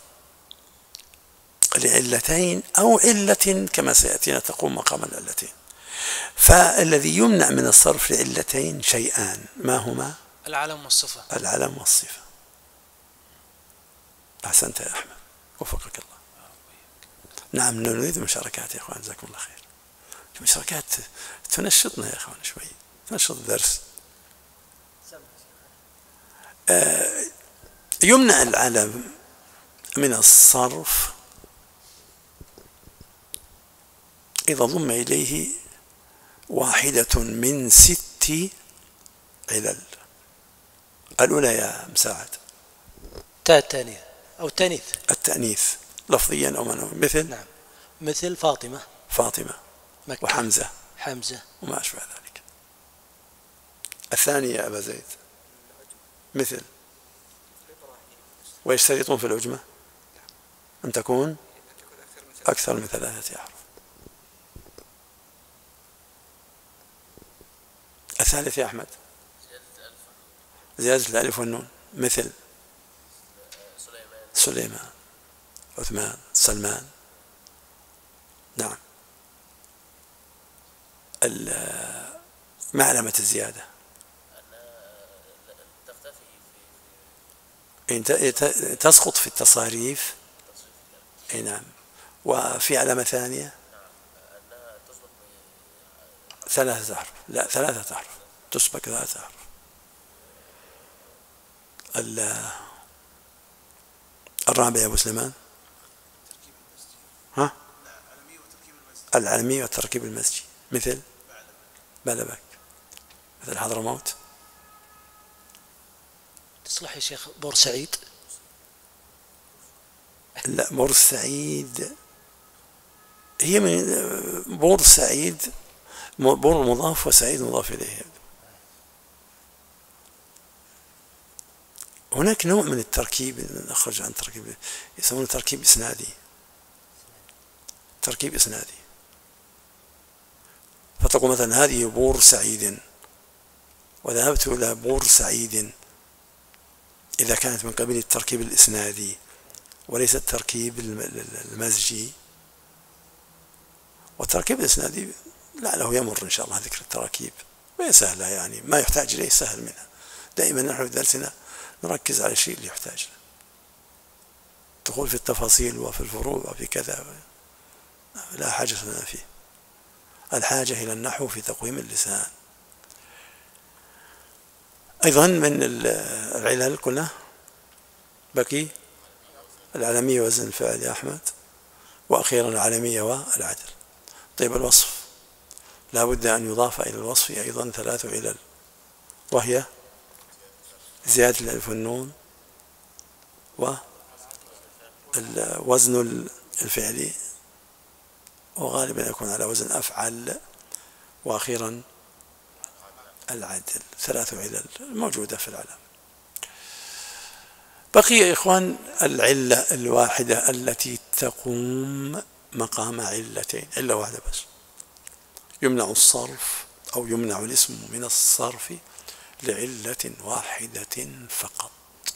[SPEAKER 2] لعلتين أو علة كما سيأتينا تقوم مقام العلتين. فالذي يمنع من الصرف لعلتين شيئان، ما هما؟
[SPEAKER 6] العلم والصفة.
[SPEAKER 2] العلم والصفة. أحسنت يا أحمد، وفقك الله. نعم نريد مشاركات يا أخوان، جزاكم الله خير. مشاركات تنشطنا يا أخوان شوي، تنشط الدرس. آه يمنع العلم من الصرف إذا ضم إليه واحدة من ست علل. الأولى يا مساعد
[SPEAKER 1] تاء التانيث أو تانيث.
[SPEAKER 2] التأنيث لفظيا أو معنويا، مثل
[SPEAKER 1] نعم، مثل فاطمة
[SPEAKER 2] فاطمة
[SPEAKER 1] مكة
[SPEAKER 2] وحمزة
[SPEAKER 1] حمزة
[SPEAKER 2] وما أشبه ذلك. الثانية يا أبا زيد مثل، ويشترطون في العجمة أن تكون أكثر من ثلاثة أحرف. الثالث يا أحمد زيادة الألف والنون، مثل سليمان عثمان سلمان. نعم. ما علامة الزيادة؟ تسقط في التصاريف. اي نعم. وفي علامة ثانية ثلاثة أحرف. لا ثلاثة أحرف، تسبق ثلاثة أحرف. الرابع يا أبو سليمان؟ ها؟ العلمي والتركيب المسجي، مثل بلبك، مثل حضرموت.
[SPEAKER 1] تصلح يا شيخ بورسعيد؟
[SPEAKER 2] لا بورسعيد هي من بور سعيد، بور مضاف وسعيد مضاف إليه. هناك نوع من التركيب نخرج عن تركيب يسمونه تركيب إسنادي، تركيب إسنادي. فتقول مثلا هذه بور سعيد وذهبت إلى بور سعيد، إذا كانت من قبيل التركيب الإسنادي وليس التركيب المزجي. والتركيب الإسنادي لعله يمر إن شاء الله ذكر التراكيب، وهي سهلة يعني، ما يحتاج إليه سهل منها. دائما نحن في درسنا نركز على الشيء اللي يحتاج له، دخول في التفاصيل وفي الفروع وفي كذا لا حاجة لنا فيه. الحاجة إلى النحو في تقويم اللسان. أيضا من العلل قلنا بقي العلمية وزن الفعل يا أحمد، وأخيرا العلمية والعدل. طيب الوصف لا بد أن يضاف إلى الوصف أيضا ثلاث علل، وهي زيادة الألف والنون، ووزن الفعل وغالبا يكون على وزن أفعل، وأخيرا العدل. ثلاث علل موجودة في العلم. بقي يا إخوان العلة الواحدة التي تقوم مقام علتين، علة واحدة بس، يمنع الصرف أو يمنع الاسم من الصرف لعلة واحدة فقط،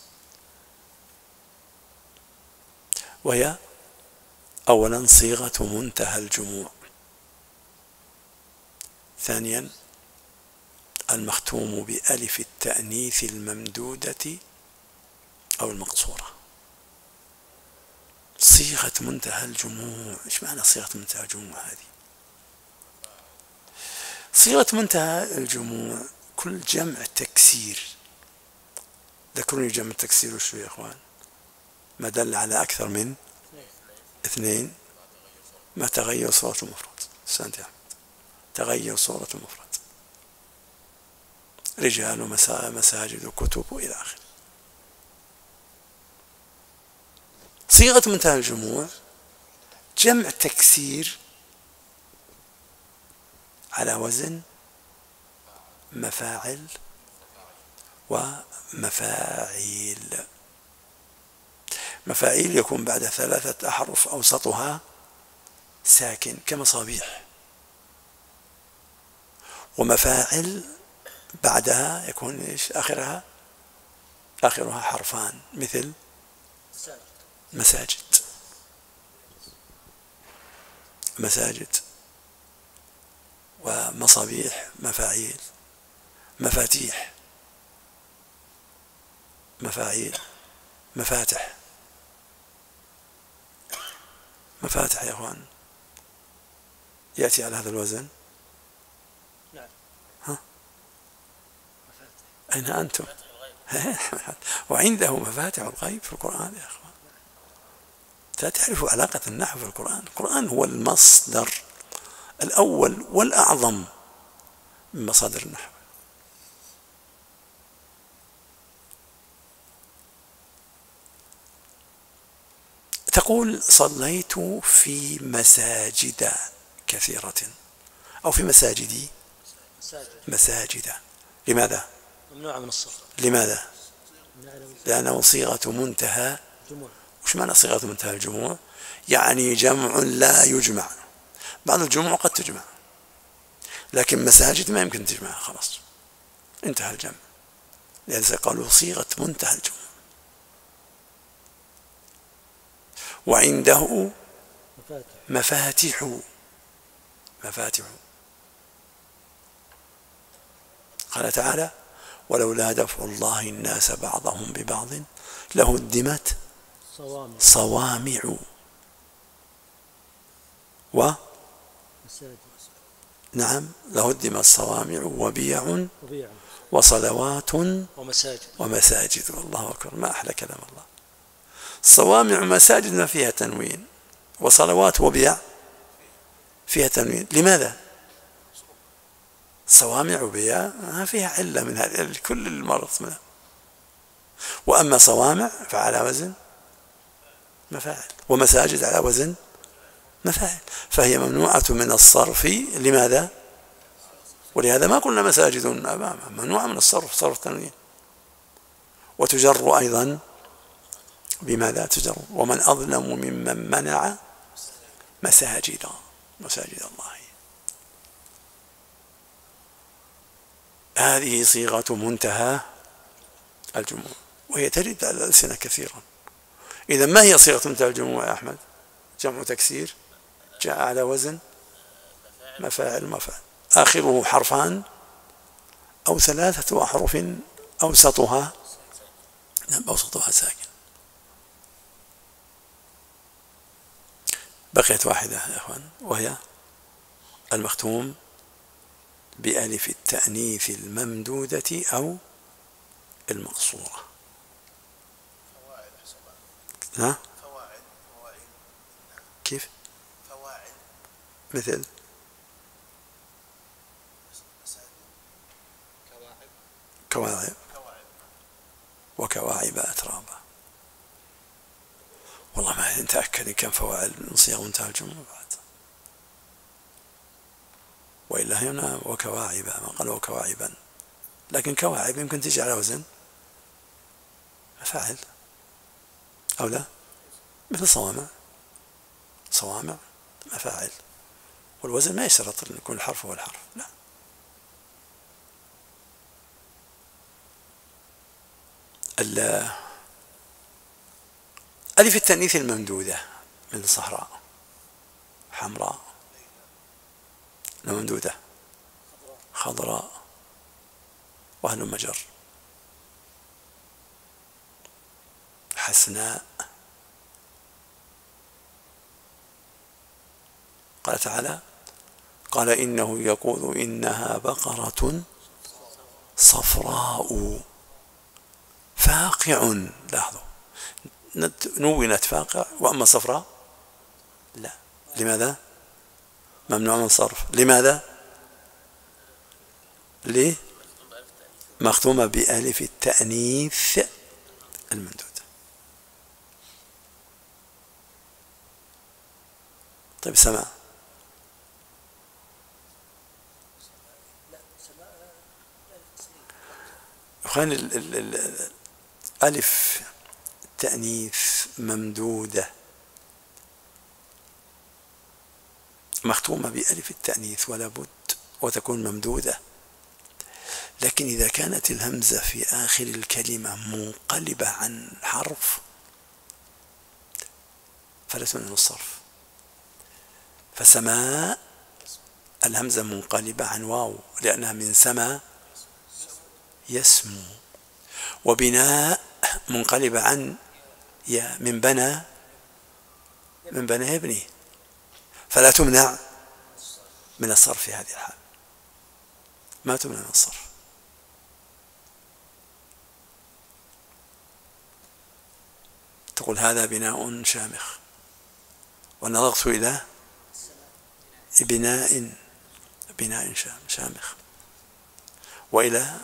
[SPEAKER 2] وهي أولا صيغة منتهى الجموع، ثانيا المختوم بألف التأنيث الممدودة أو المقصورة. صيغة منتهى الجموع، إيش معنى صيغة منتهى الجموع هذه؟ صيغة منتهى الجموع كل جمع تكسير. ذكروني جمع تكسير وشو يا إخوان؟ ما دل على أكثر من اثنين، ما تغير صورة المفرد. سنت يا أحمد، تغير صورة المفرد، رجال ومساجد وكتب وإلى آخره. صيغة منتهى الجموع جمع تكسير على وزن مفاعل ومفاعيل. مفاعيل يكون بعد ثلاثة أحرف أوسطها ساكن كمصابيح، ومفاعل بعدها يكون إيش آخرها؟ آخرها حرفان، مثل مساجد، مساجد، ومصابيح مفاعيل، مفاتيح مفاعيل، مفاتح مفاتح يا اخوان يأتي على هذا الوزن.
[SPEAKER 1] نعم.
[SPEAKER 2] ها؟ أين أنتم؟ وعنده مفاتح الغيب في القرآن يا اخوان. لا تعرفوا علاقة النحو في القرآن. القرآن هو المصدر الأول والأعظم من مصادر النحو. تقول صليت في مساجد كثيرة أو في مساجدي مساجد. لماذا؟
[SPEAKER 1] ممنوعة من الصرف.
[SPEAKER 2] لماذا؟ لأنه صيغة منتهى
[SPEAKER 1] جموع.
[SPEAKER 2] وش معنى صيغة منتهى الجموع؟ يعني جمع لا يجمع. بعض الجموع قد تجمع، لكن مساجد ما يمكن تجمعها، خلاص انتهى الجمع، لذلك قالوا صيغة منتهى الجموع. وعنده مفاتيح مفاتيح. قال تعالى ولولا دفع الله الناس بعضهم ببعض لهدمت
[SPEAKER 1] صوامع
[SPEAKER 2] صوامع و نعم لهدمت صوامع وبيع
[SPEAKER 1] وبيع
[SPEAKER 2] وصلوات
[SPEAKER 1] ومساجد
[SPEAKER 2] ومساجد. والله أكبر، ما أحلى كلام الله. صوامع ومساجد ما فيها تنوين، وصلوات وبيع فيها تنوين. لماذا؟ صوامع وبيع ما فيها علة من هذه كل المرض منها. وأما صوامع فعلى وزن مفاعل، ومساجد على وزن مفاعل، فهي ممنوعة من الصرف. لماذا؟ ولهذا ما قلنا مساجد أمامها، ممنوعة من الصرف، صرف التنوين. وتجر أيضا بماذا تجر؟ ومن أظلم ممن منع مساجد مساجد الله. هذه صيغة منتهى الجموع، وهي ترد على الألسنة كثيرا. إذا ما هي صيغة منتهى الجموع يا أحمد؟ جمع تكسير جاء على وزن مفاعل مفاعل، آخره حرفان أو ثلاثة أحرف أوسطها نعم أوسطها ساكن. بقيت واحدة يا أخوان، وهي المختوم بألف التأنيث الممدودة أو المقصورة. ها؟ كيف؟ مثل كواعب وكواعب أترابا. والله ما نتأكد إن كان فواعل من صيغ منتهى الجموع بعد، وإلا هنا وكواعب، ما قال وكواعبا، لكن كواعب يمكن تجي على وزن مفاعل أو لا، مثل صوامع. صوامع مفاعل، والوزن ما يشترط أن يكون الحرف هو الحرف، لا. ألف التأنيث الممدودة مثل صحراء، حمراء، ممدودة، خضراء، وهل مجر، حسناء. قال تعالى: قال إنه يقول إنها بقرة صفراء فاقع. لاحظوا نونت فاقع، وأما صفراء لا. لماذا؟ ممنوع من الصرف. لماذا؟ ليه؟ مختومة بألف التأنيث الممدودة. طيب سماء، أخواني ألف تأنيث ممدودة مختومة بألف التأنيث ولا بد وتكون ممدودة، لكن إذا كانت الهمزة في آخر الكلمة منقلبة عن حرف فلا تمنع الصرف. فسماء الهمزة منقلبة عن واو لأنها من سما يسمو، وبناء منقلبة عن يا من بنى من بنى يبني، فلا تمنع من الصرف في هذه الحال، ما تمنع من الصرف. تقول هذا بناء شامخ، ونظرت إلى بناء بناء شامخ، وإلى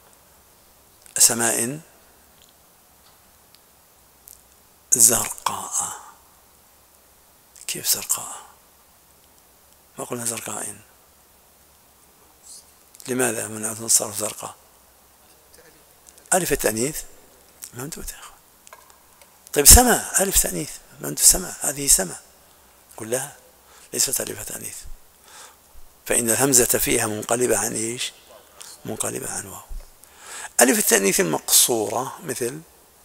[SPEAKER 2] سماء زرقاء. كيف زرقاء؟ ما قلنا زرقاء. لماذا منعت من الصرف زرقاء؟ ألف التأنيث ممدودة. طيب سماء ألف تأنيث ممدود، سماء هذه سماء كلها ليست ألف تأنيث، فإن الهمزة فيها منقلبة عن إيش؟ منقلبة عن واو. ألف التأنيث المقصورة مثل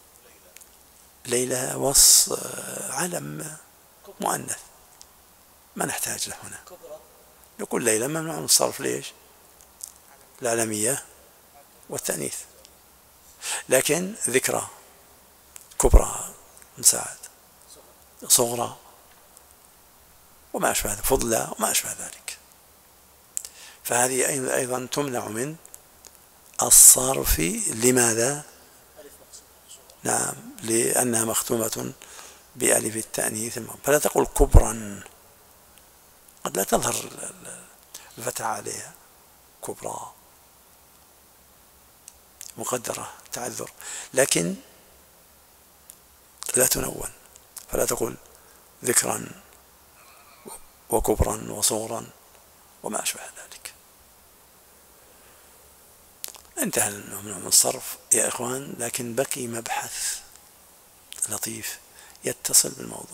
[SPEAKER 2] ليلى وص علم مؤنث، ما نحتاج له هنا، نقول ليلى ممنوع من الصرف. ليش؟ العلمية والتأنيث. لكن ذكرى كبرى مساعد، صغرى وما أشبه ذلك، فضلى وما أشبه ذلك، فهذه أيضا تمنع من الصرف. لماذا؟ نعم، لأنها مختومة بألف التأنيث، فلا تقول كبرا، قد لا تظهر الفتحة عليها، كبرى مقدرة تعذر، لكن لا تنون، فلا تقول ذكرا وكبرا وصغرا وما أشبه ذلك. انتهى الممنوع من الصرف يا إخوان، لكن بقي مبحث لطيف يتصل بالموضوع.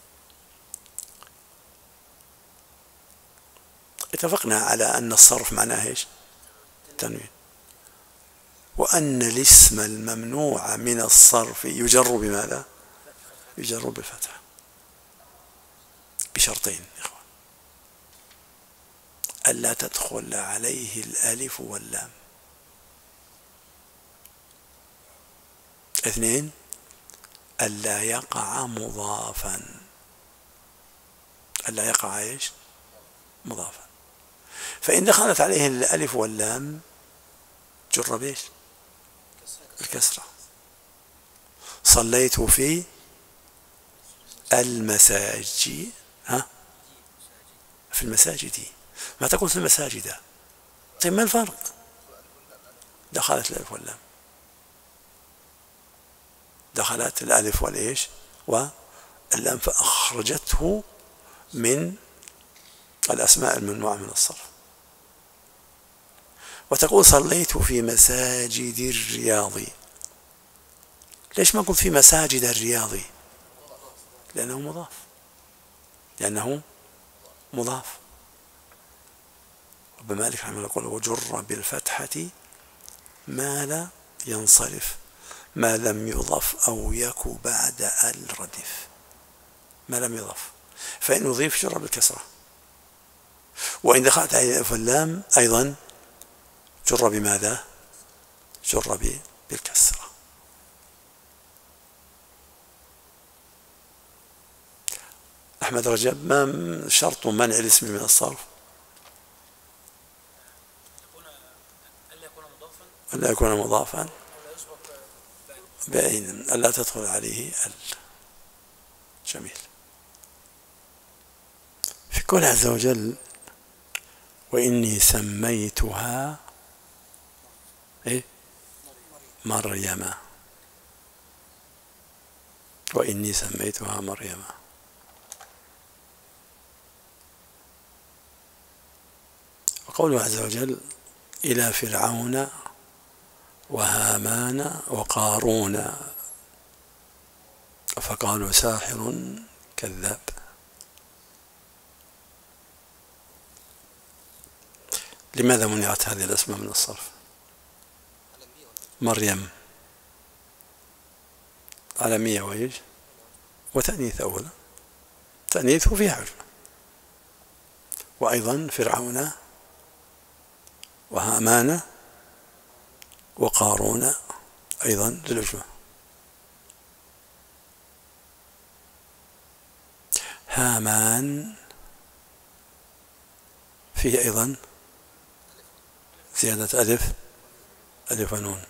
[SPEAKER 2] اتفقنا على أن الصرف معناه إيش؟ تنوين، وأن الاسم الممنوع من الصرف يجر بماذا؟ يجر بالفتحة بشرطين يا إخوان: ألا تدخل عليه الألف واللام، اثنين ألا يقع مضافا. ألا يقع إيش؟ مضافا. فإن دخلت عليه الألف واللام جر بإيش؟ الكسرة. صليت في المساجد، ها؟ في المساجد، ما تقول في المساجد. طيب ما الفرق؟ دخلت الألف واللام، دخلت الألف والإيش واللام، فأخرجته من الأسماء الممنوعة من الصرف. وتقول صليت في مساجد الرياض، ليش ما قلت في مساجد الرياض؟ لأنه مضاف، لأنه مضاف. ابن مالك رحمه الله يقول: وجر بالفتحة ما لا ينصرف ما لم يضف أو يك بعد الردف. ما لم يضف، فإن أضيف جر بالكسرة، وإن دخلت عليه الألف واللام أيضا جر بماذا؟ جر بالكسرة. أحمد رجب، ما شرط منع الاسم من الصرف؟ ألا يكون مضافا بأين ألا تدخل عليه ال. جميل. في قول عز وجل: وإني سميتها إيه؟ مريم. وإني سميتها مريم. وقوله عز وجل: إلى فرعون وهامان وقارون فقالوا ساحر كذاب. لماذا منعت هذه الأسماء من الصرف؟ مريم علمية وإيش؟ وتأنيث أولا، تأنيث وفيها حجة. وأيضا فرعون وهامان وقارون أيضا للعجمة. هامان فيه أيضا زيادة ألف ألف ونون.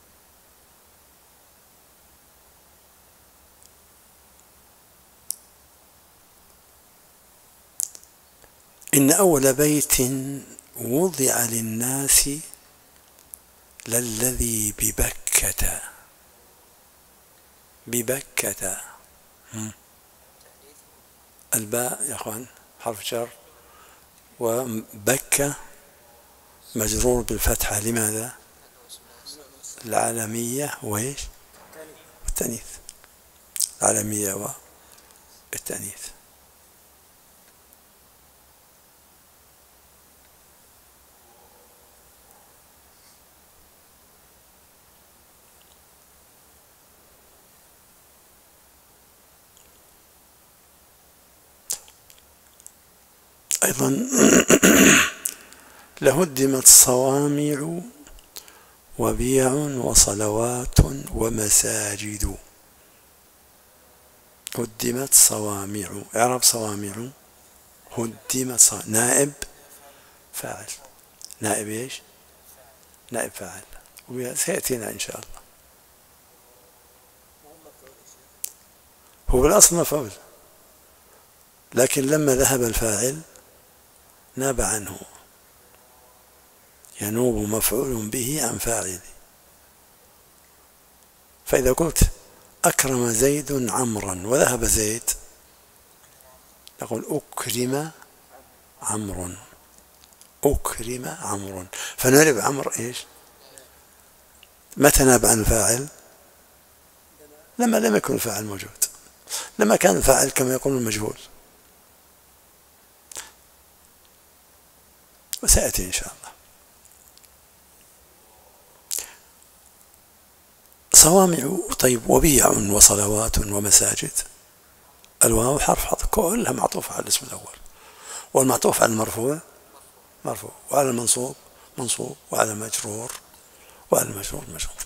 [SPEAKER 2] إن أول بيت وضع للناس للذي ببكة. ببكة، الباء يا أخوان حرف جر، وبكة مجرور بالفتحة. لماذا؟ العالمية وإيش؟ والتأنيث. العالمية والتأنيث. أيضا لهدمت صوامع وبيع وصلوات ومساجد. هدمت صوامع، إعراب صوامع. هدمت صوامع، نائب فاعل. نائب إيش؟ نائب فاعل، وسيأتينا إن شاء الله. هو بالأصل مفعول، لكن لما ذهب الفاعل ناب عنه، ينوب مفعول به عن فاعله. فإذا قلت أكرم زيد عمرا وذهب زيد، نقول أكرم عمرو، أكرم عمرو، فنعرف عمرو إيش؟ متى ناب عن الفاعل؟ لما لم يكن الفاعل موجود، لما كان الفاعل كما يقول المجهول. وسيأتي إن شاء الله. صوامع، طيب، وبيع وصلوات ومساجد، الواو حرف عطف كلها معطوفة على الاسم الأول، والمعطوف على المرفوع مرفوع، وعلى المنصوب منصوب، وعلى المجرور وعلى المجرور مجرور.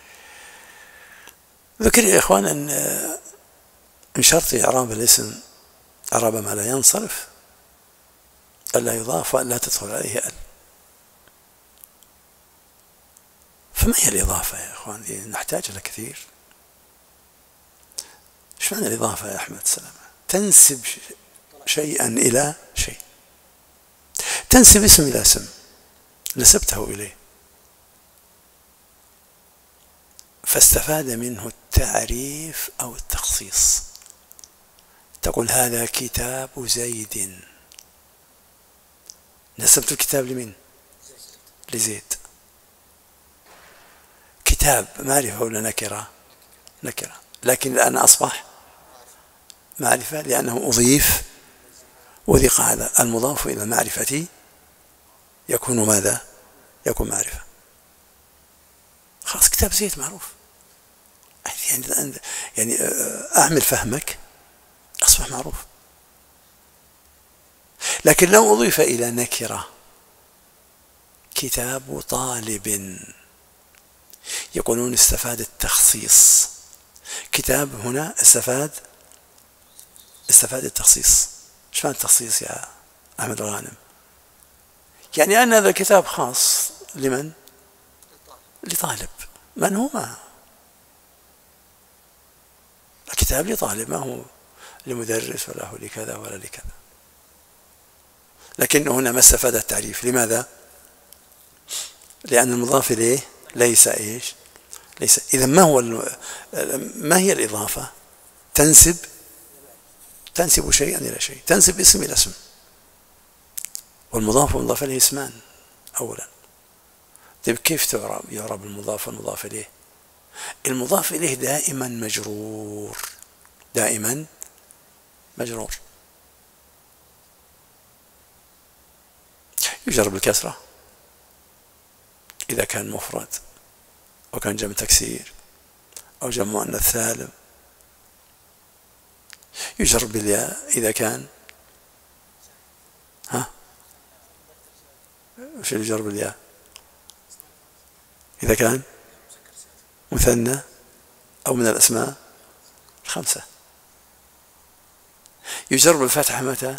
[SPEAKER 2] ذكر يا إخوان أن من شرط إعراب الاسم إعراب ما لا ينصرف ألا يضاف وألا تدخل عليه ال. فما هي الإضافة يا إخوان؟ دي نحتاج إلى كثير. إيش معنى الإضافة يا أحمد سلامة؟ تنسب شيئا إلى شيء، تنسب اسم إلى اسم نسبته إليه، فاستفاد منه التعريف أو التخصيص. تقول هذا كتاب زيد، نسبت الكتاب لمين؟ لزيد. كتاب معرفة ولا نكرة؟ نكرة، لكن الآن أصبح معرفة لأنه أضيف. وذي قاعدة المضاف إلى المعرفة يكون ماذا؟ يكون معرفة. خلاص كتاب زيد معروف، يعني يعني أعمل فهمك أصبح معروف. لكن لو أضيف إلى نكرة كتاب طالب يقولون استفاد التخصيص. كتاب هنا استفاد استفاد التخصيص. ايش معنى التخصيص يا أحمد الغانم؟ يعني أن هذا الكتاب خاص لمن؟ لطالب. من هو؟ ما الكتاب لطالب، ما هو لمدرس ولا هو لكذا ولا لكذا. لكن هنا ما استفاد التعريف. لماذا؟ لأن المضاف إليه ليس إيش؟ ليس. إذا ما هو ما هي الإضافة؟ تنسب تنسب شيئا إلى شيء، تنسب اسم إلى اسم. والمضاف والمضاف إليه اسمان أولا. طيب كيف تعرب يعرب المضاف والمضاف إليه؟ المضاف إليه دائما مجرور، دائما مجرور. يجر بالكسرة إذا كان مفرد، أو كان جمع تكسير، أو جمع مؤنث سالم. يجر بالياء إذا كان ها وش اللي يجر بالياء؟ إذا كان مثنى أو من الأسماء الخمسة. يجر بالفتحة متى؟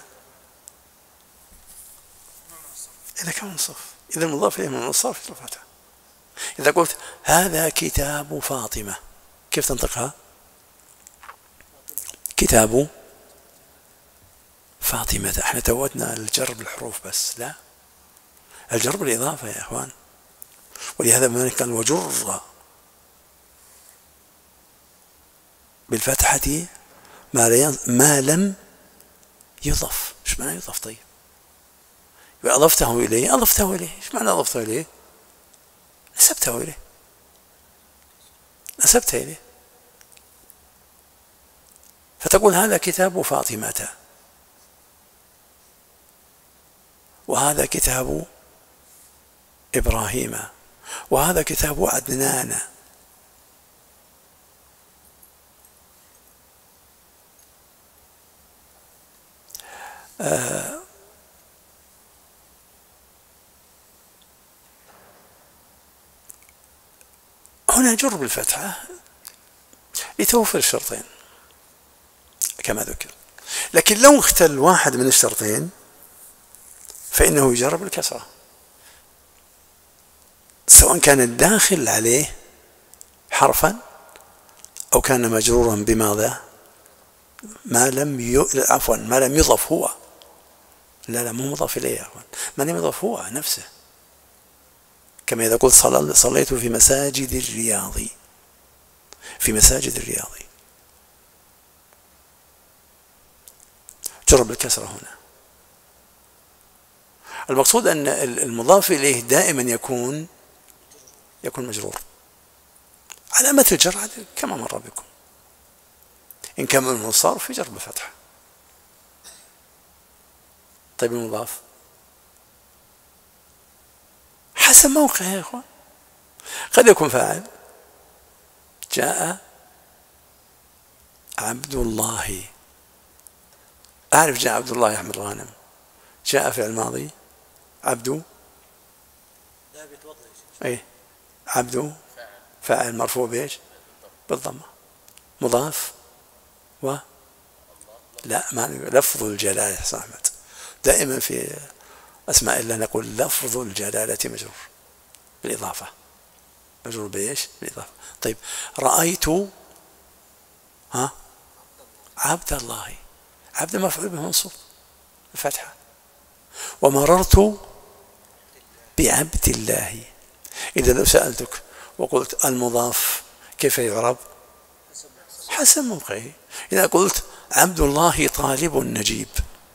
[SPEAKER 2] إذا كان منصف. إذا المضاف إليه من الصرف إلى الفتحة. إذا قلت هذا كتاب فاطمة، كيف تنطقها؟ كتاب فاطمة. احنا توتنا الجر بالحروف بس، لا، الجر بالإضافة يا إخوان. ولهذا مالك قال وجر بالفتحة ما, ما لم يضف. ايش معنى يضف؟ طيب أضفته إليه، أضفته إليه. ايش معنى أضفته إليه؟ نسبته إليه، نسبته إليه. فتقول هذا كتاب فاطمة، وهذا كتاب إبراهيم، وهذا كتاب عدنان. آه هنا جر بالفتحة لتوفر الشرطين كما ذكر. لكن لو اختل واحد من الشرطين فإنه يجر بالكسرة، سواء كان الداخل عليه حرفا أو كان مجرورا بماذا؟ ما لم ي... عفوا ما لم يضف هو. لا لا مو مضاف إليه يا أخوان، ما لم يضف هو نفسه. كما إذا قلت صل... صليت في مساجد الرياض، في مساجد الرياض جر بالكسرة هنا. المقصود أن المضاف إليه دائما يكون يكون مجرور علامة الجر كما مر بكم، إن كان من الصرف يجر بفتحة. طيب المضاف حسب موقعه يا إخوان، قد يكون فاعل، جاء عبد الله، أعرف جاء عبد الله يحمل الغنم، جاء فعل ماضي، عبد ايه عبد فاعل مرفوع بايش؟ بالضمه. مضاف و لا ما لفظ الجلاله يا حسن احمد، دائما في اسماء الله نقول لفظ الجلاله مجرور بالاضافه، مجرور بايش؟ بالاضافه. طيب رايت ها عبد الله، عبد مفعول به منصوب الفتحه. ومررت بعبد الله. إذا لو سألتك وقلت المضاف كيف يعرب؟ حسب موقعه. إذا قلت عبد الله طالب نجيب،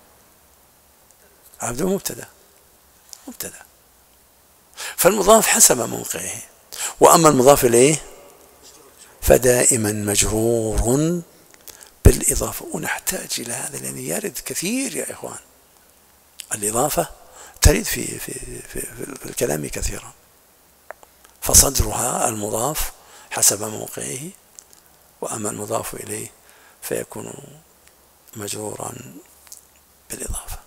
[SPEAKER 2] عبد مبتدأ مبتدأ، فالمضاف حسب موقعه. وأما المضاف إليه فدائما مجرور بالإضافة، ونحتاج إلى هذا لأن يرد كثير يا إخوان، الإضافة ترد في, في, في, في الكلام كثيرا، فصدرها المضاف حسب موقعه، وأما المضاف إليه فيكون مجرورا بالإضافة.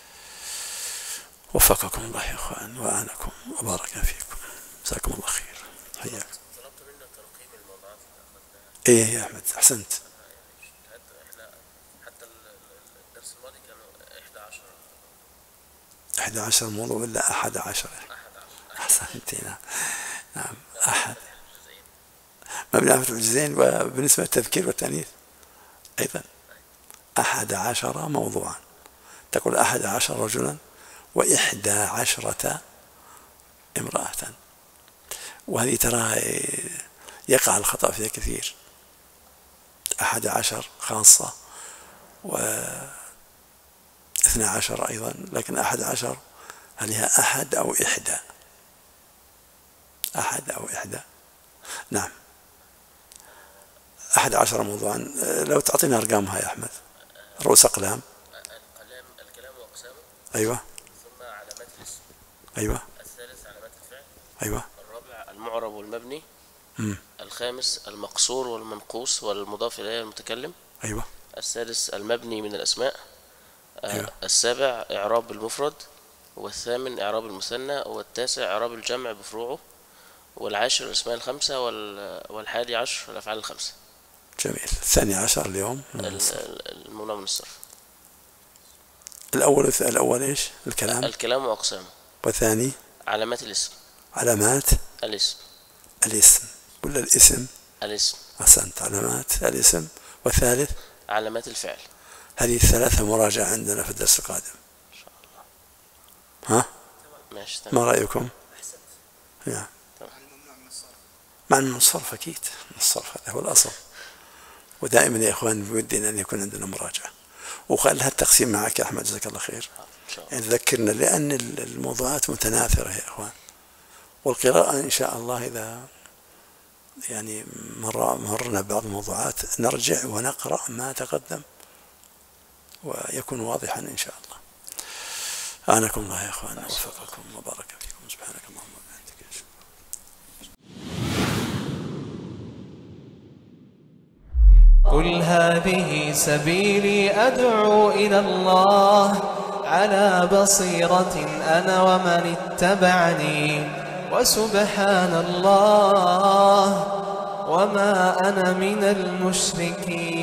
[SPEAKER 2] وفقكم الله يا إخوان وأعانكم وبارك فيكم، جزاكم الله خير. حياكم.
[SPEAKER 3] طلبت منا ترقيم الموضوعات اللي أخذناها.
[SPEAKER 2] إيه يا أحمد أحسنت.
[SPEAKER 3] احنا حتى الدرس الماضي كانوا إحدى عشر
[SPEAKER 2] أحد عشر موضوع ولا أحد عشر؟ أحسنت. نعم نعم أحد مبني على الجزئين. وبالنسبة للتذكير والتأنيث أيضا أحد عشر موضوعا، تقول أحد عشر رجلا وإحدى عشرة امرأة، وهذه ترى يقع الخطأ فيها كثير. أحد عشر خاصة و اثنى عشر أيضا، لكن أحد عشر هل هي أحد أو إحدى؟ أحد أو إحدى. نعم أحد عشر موضوعا. لو تعطينا أرقامها يا أحمد. رؤوس أقلام.
[SPEAKER 3] الكلام الكلام وأقسامه.
[SPEAKER 2] أيوة.
[SPEAKER 3] ثم علامات الاسم.
[SPEAKER 2] أيوة.
[SPEAKER 3] الثالث علامات الفعل.
[SPEAKER 2] أيوة.
[SPEAKER 3] الرابع المعرب والمبني.
[SPEAKER 2] مم.
[SPEAKER 3] الخامس المقصور والمنقوص والمضاف إليه المتكلم.
[SPEAKER 2] أيوة.
[SPEAKER 3] السادس المبني من الأسماء.
[SPEAKER 2] أيوة.
[SPEAKER 3] السابع إعراب المفرد، والثامن إعراب المثنى، والتاسع إعراب الجمع بفروعه، والعاشر الأسماء الخمسة، والحادي عشر الأفعال الخمسة.
[SPEAKER 2] جميل. الثاني عشر اليوم
[SPEAKER 3] الممنوع من الصرف.
[SPEAKER 2] الأول الأول إيش؟ الكلام.
[SPEAKER 3] الكلام وأقسامه.
[SPEAKER 2] والثاني
[SPEAKER 3] علامات الاسم.
[SPEAKER 2] علامات
[SPEAKER 3] الاسم.
[SPEAKER 2] الاسم ولا الاسم؟
[SPEAKER 3] الاسم.
[SPEAKER 2] أحسنت. علامات الاسم. والثالث
[SPEAKER 3] علامات الفعل.
[SPEAKER 2] هذه الثلاثة مراجعة عندنا في الدرس القادم
[SPEAKER 3] إن شاء الله.
[SPEAKER 2] ها؟
[SPEAKER 3] ماشي.
[SPEAKER 2] ما رأيكم؟ نعم. مع من الصرف أكيد، من الصرف هذا هو الأصل. ودائما يا إخوان بودنا أن يكون عندنا مراجعة. وخلها التقسيم معك يا أحمد جزاك الله خير. يعني ذكرنا، لأن الموضوعات متناثرة يا إخوان، والقراءة إن شاء الله إذا يعني مر مرنا بعض الموضوعات نرجع ونقرأ ما تقدم ويكون واضحا إن شاء الله. أعانكم الله يا إخوان ووفقكم وبارك فيكم. سبحانك اللهم وبحمدك.
[SPEAKER 7] قل هذه سبيلي أدعو إلى الله على بصيرة أنا ومن اتبعني، وسبحان الله وما أنا من المشركين.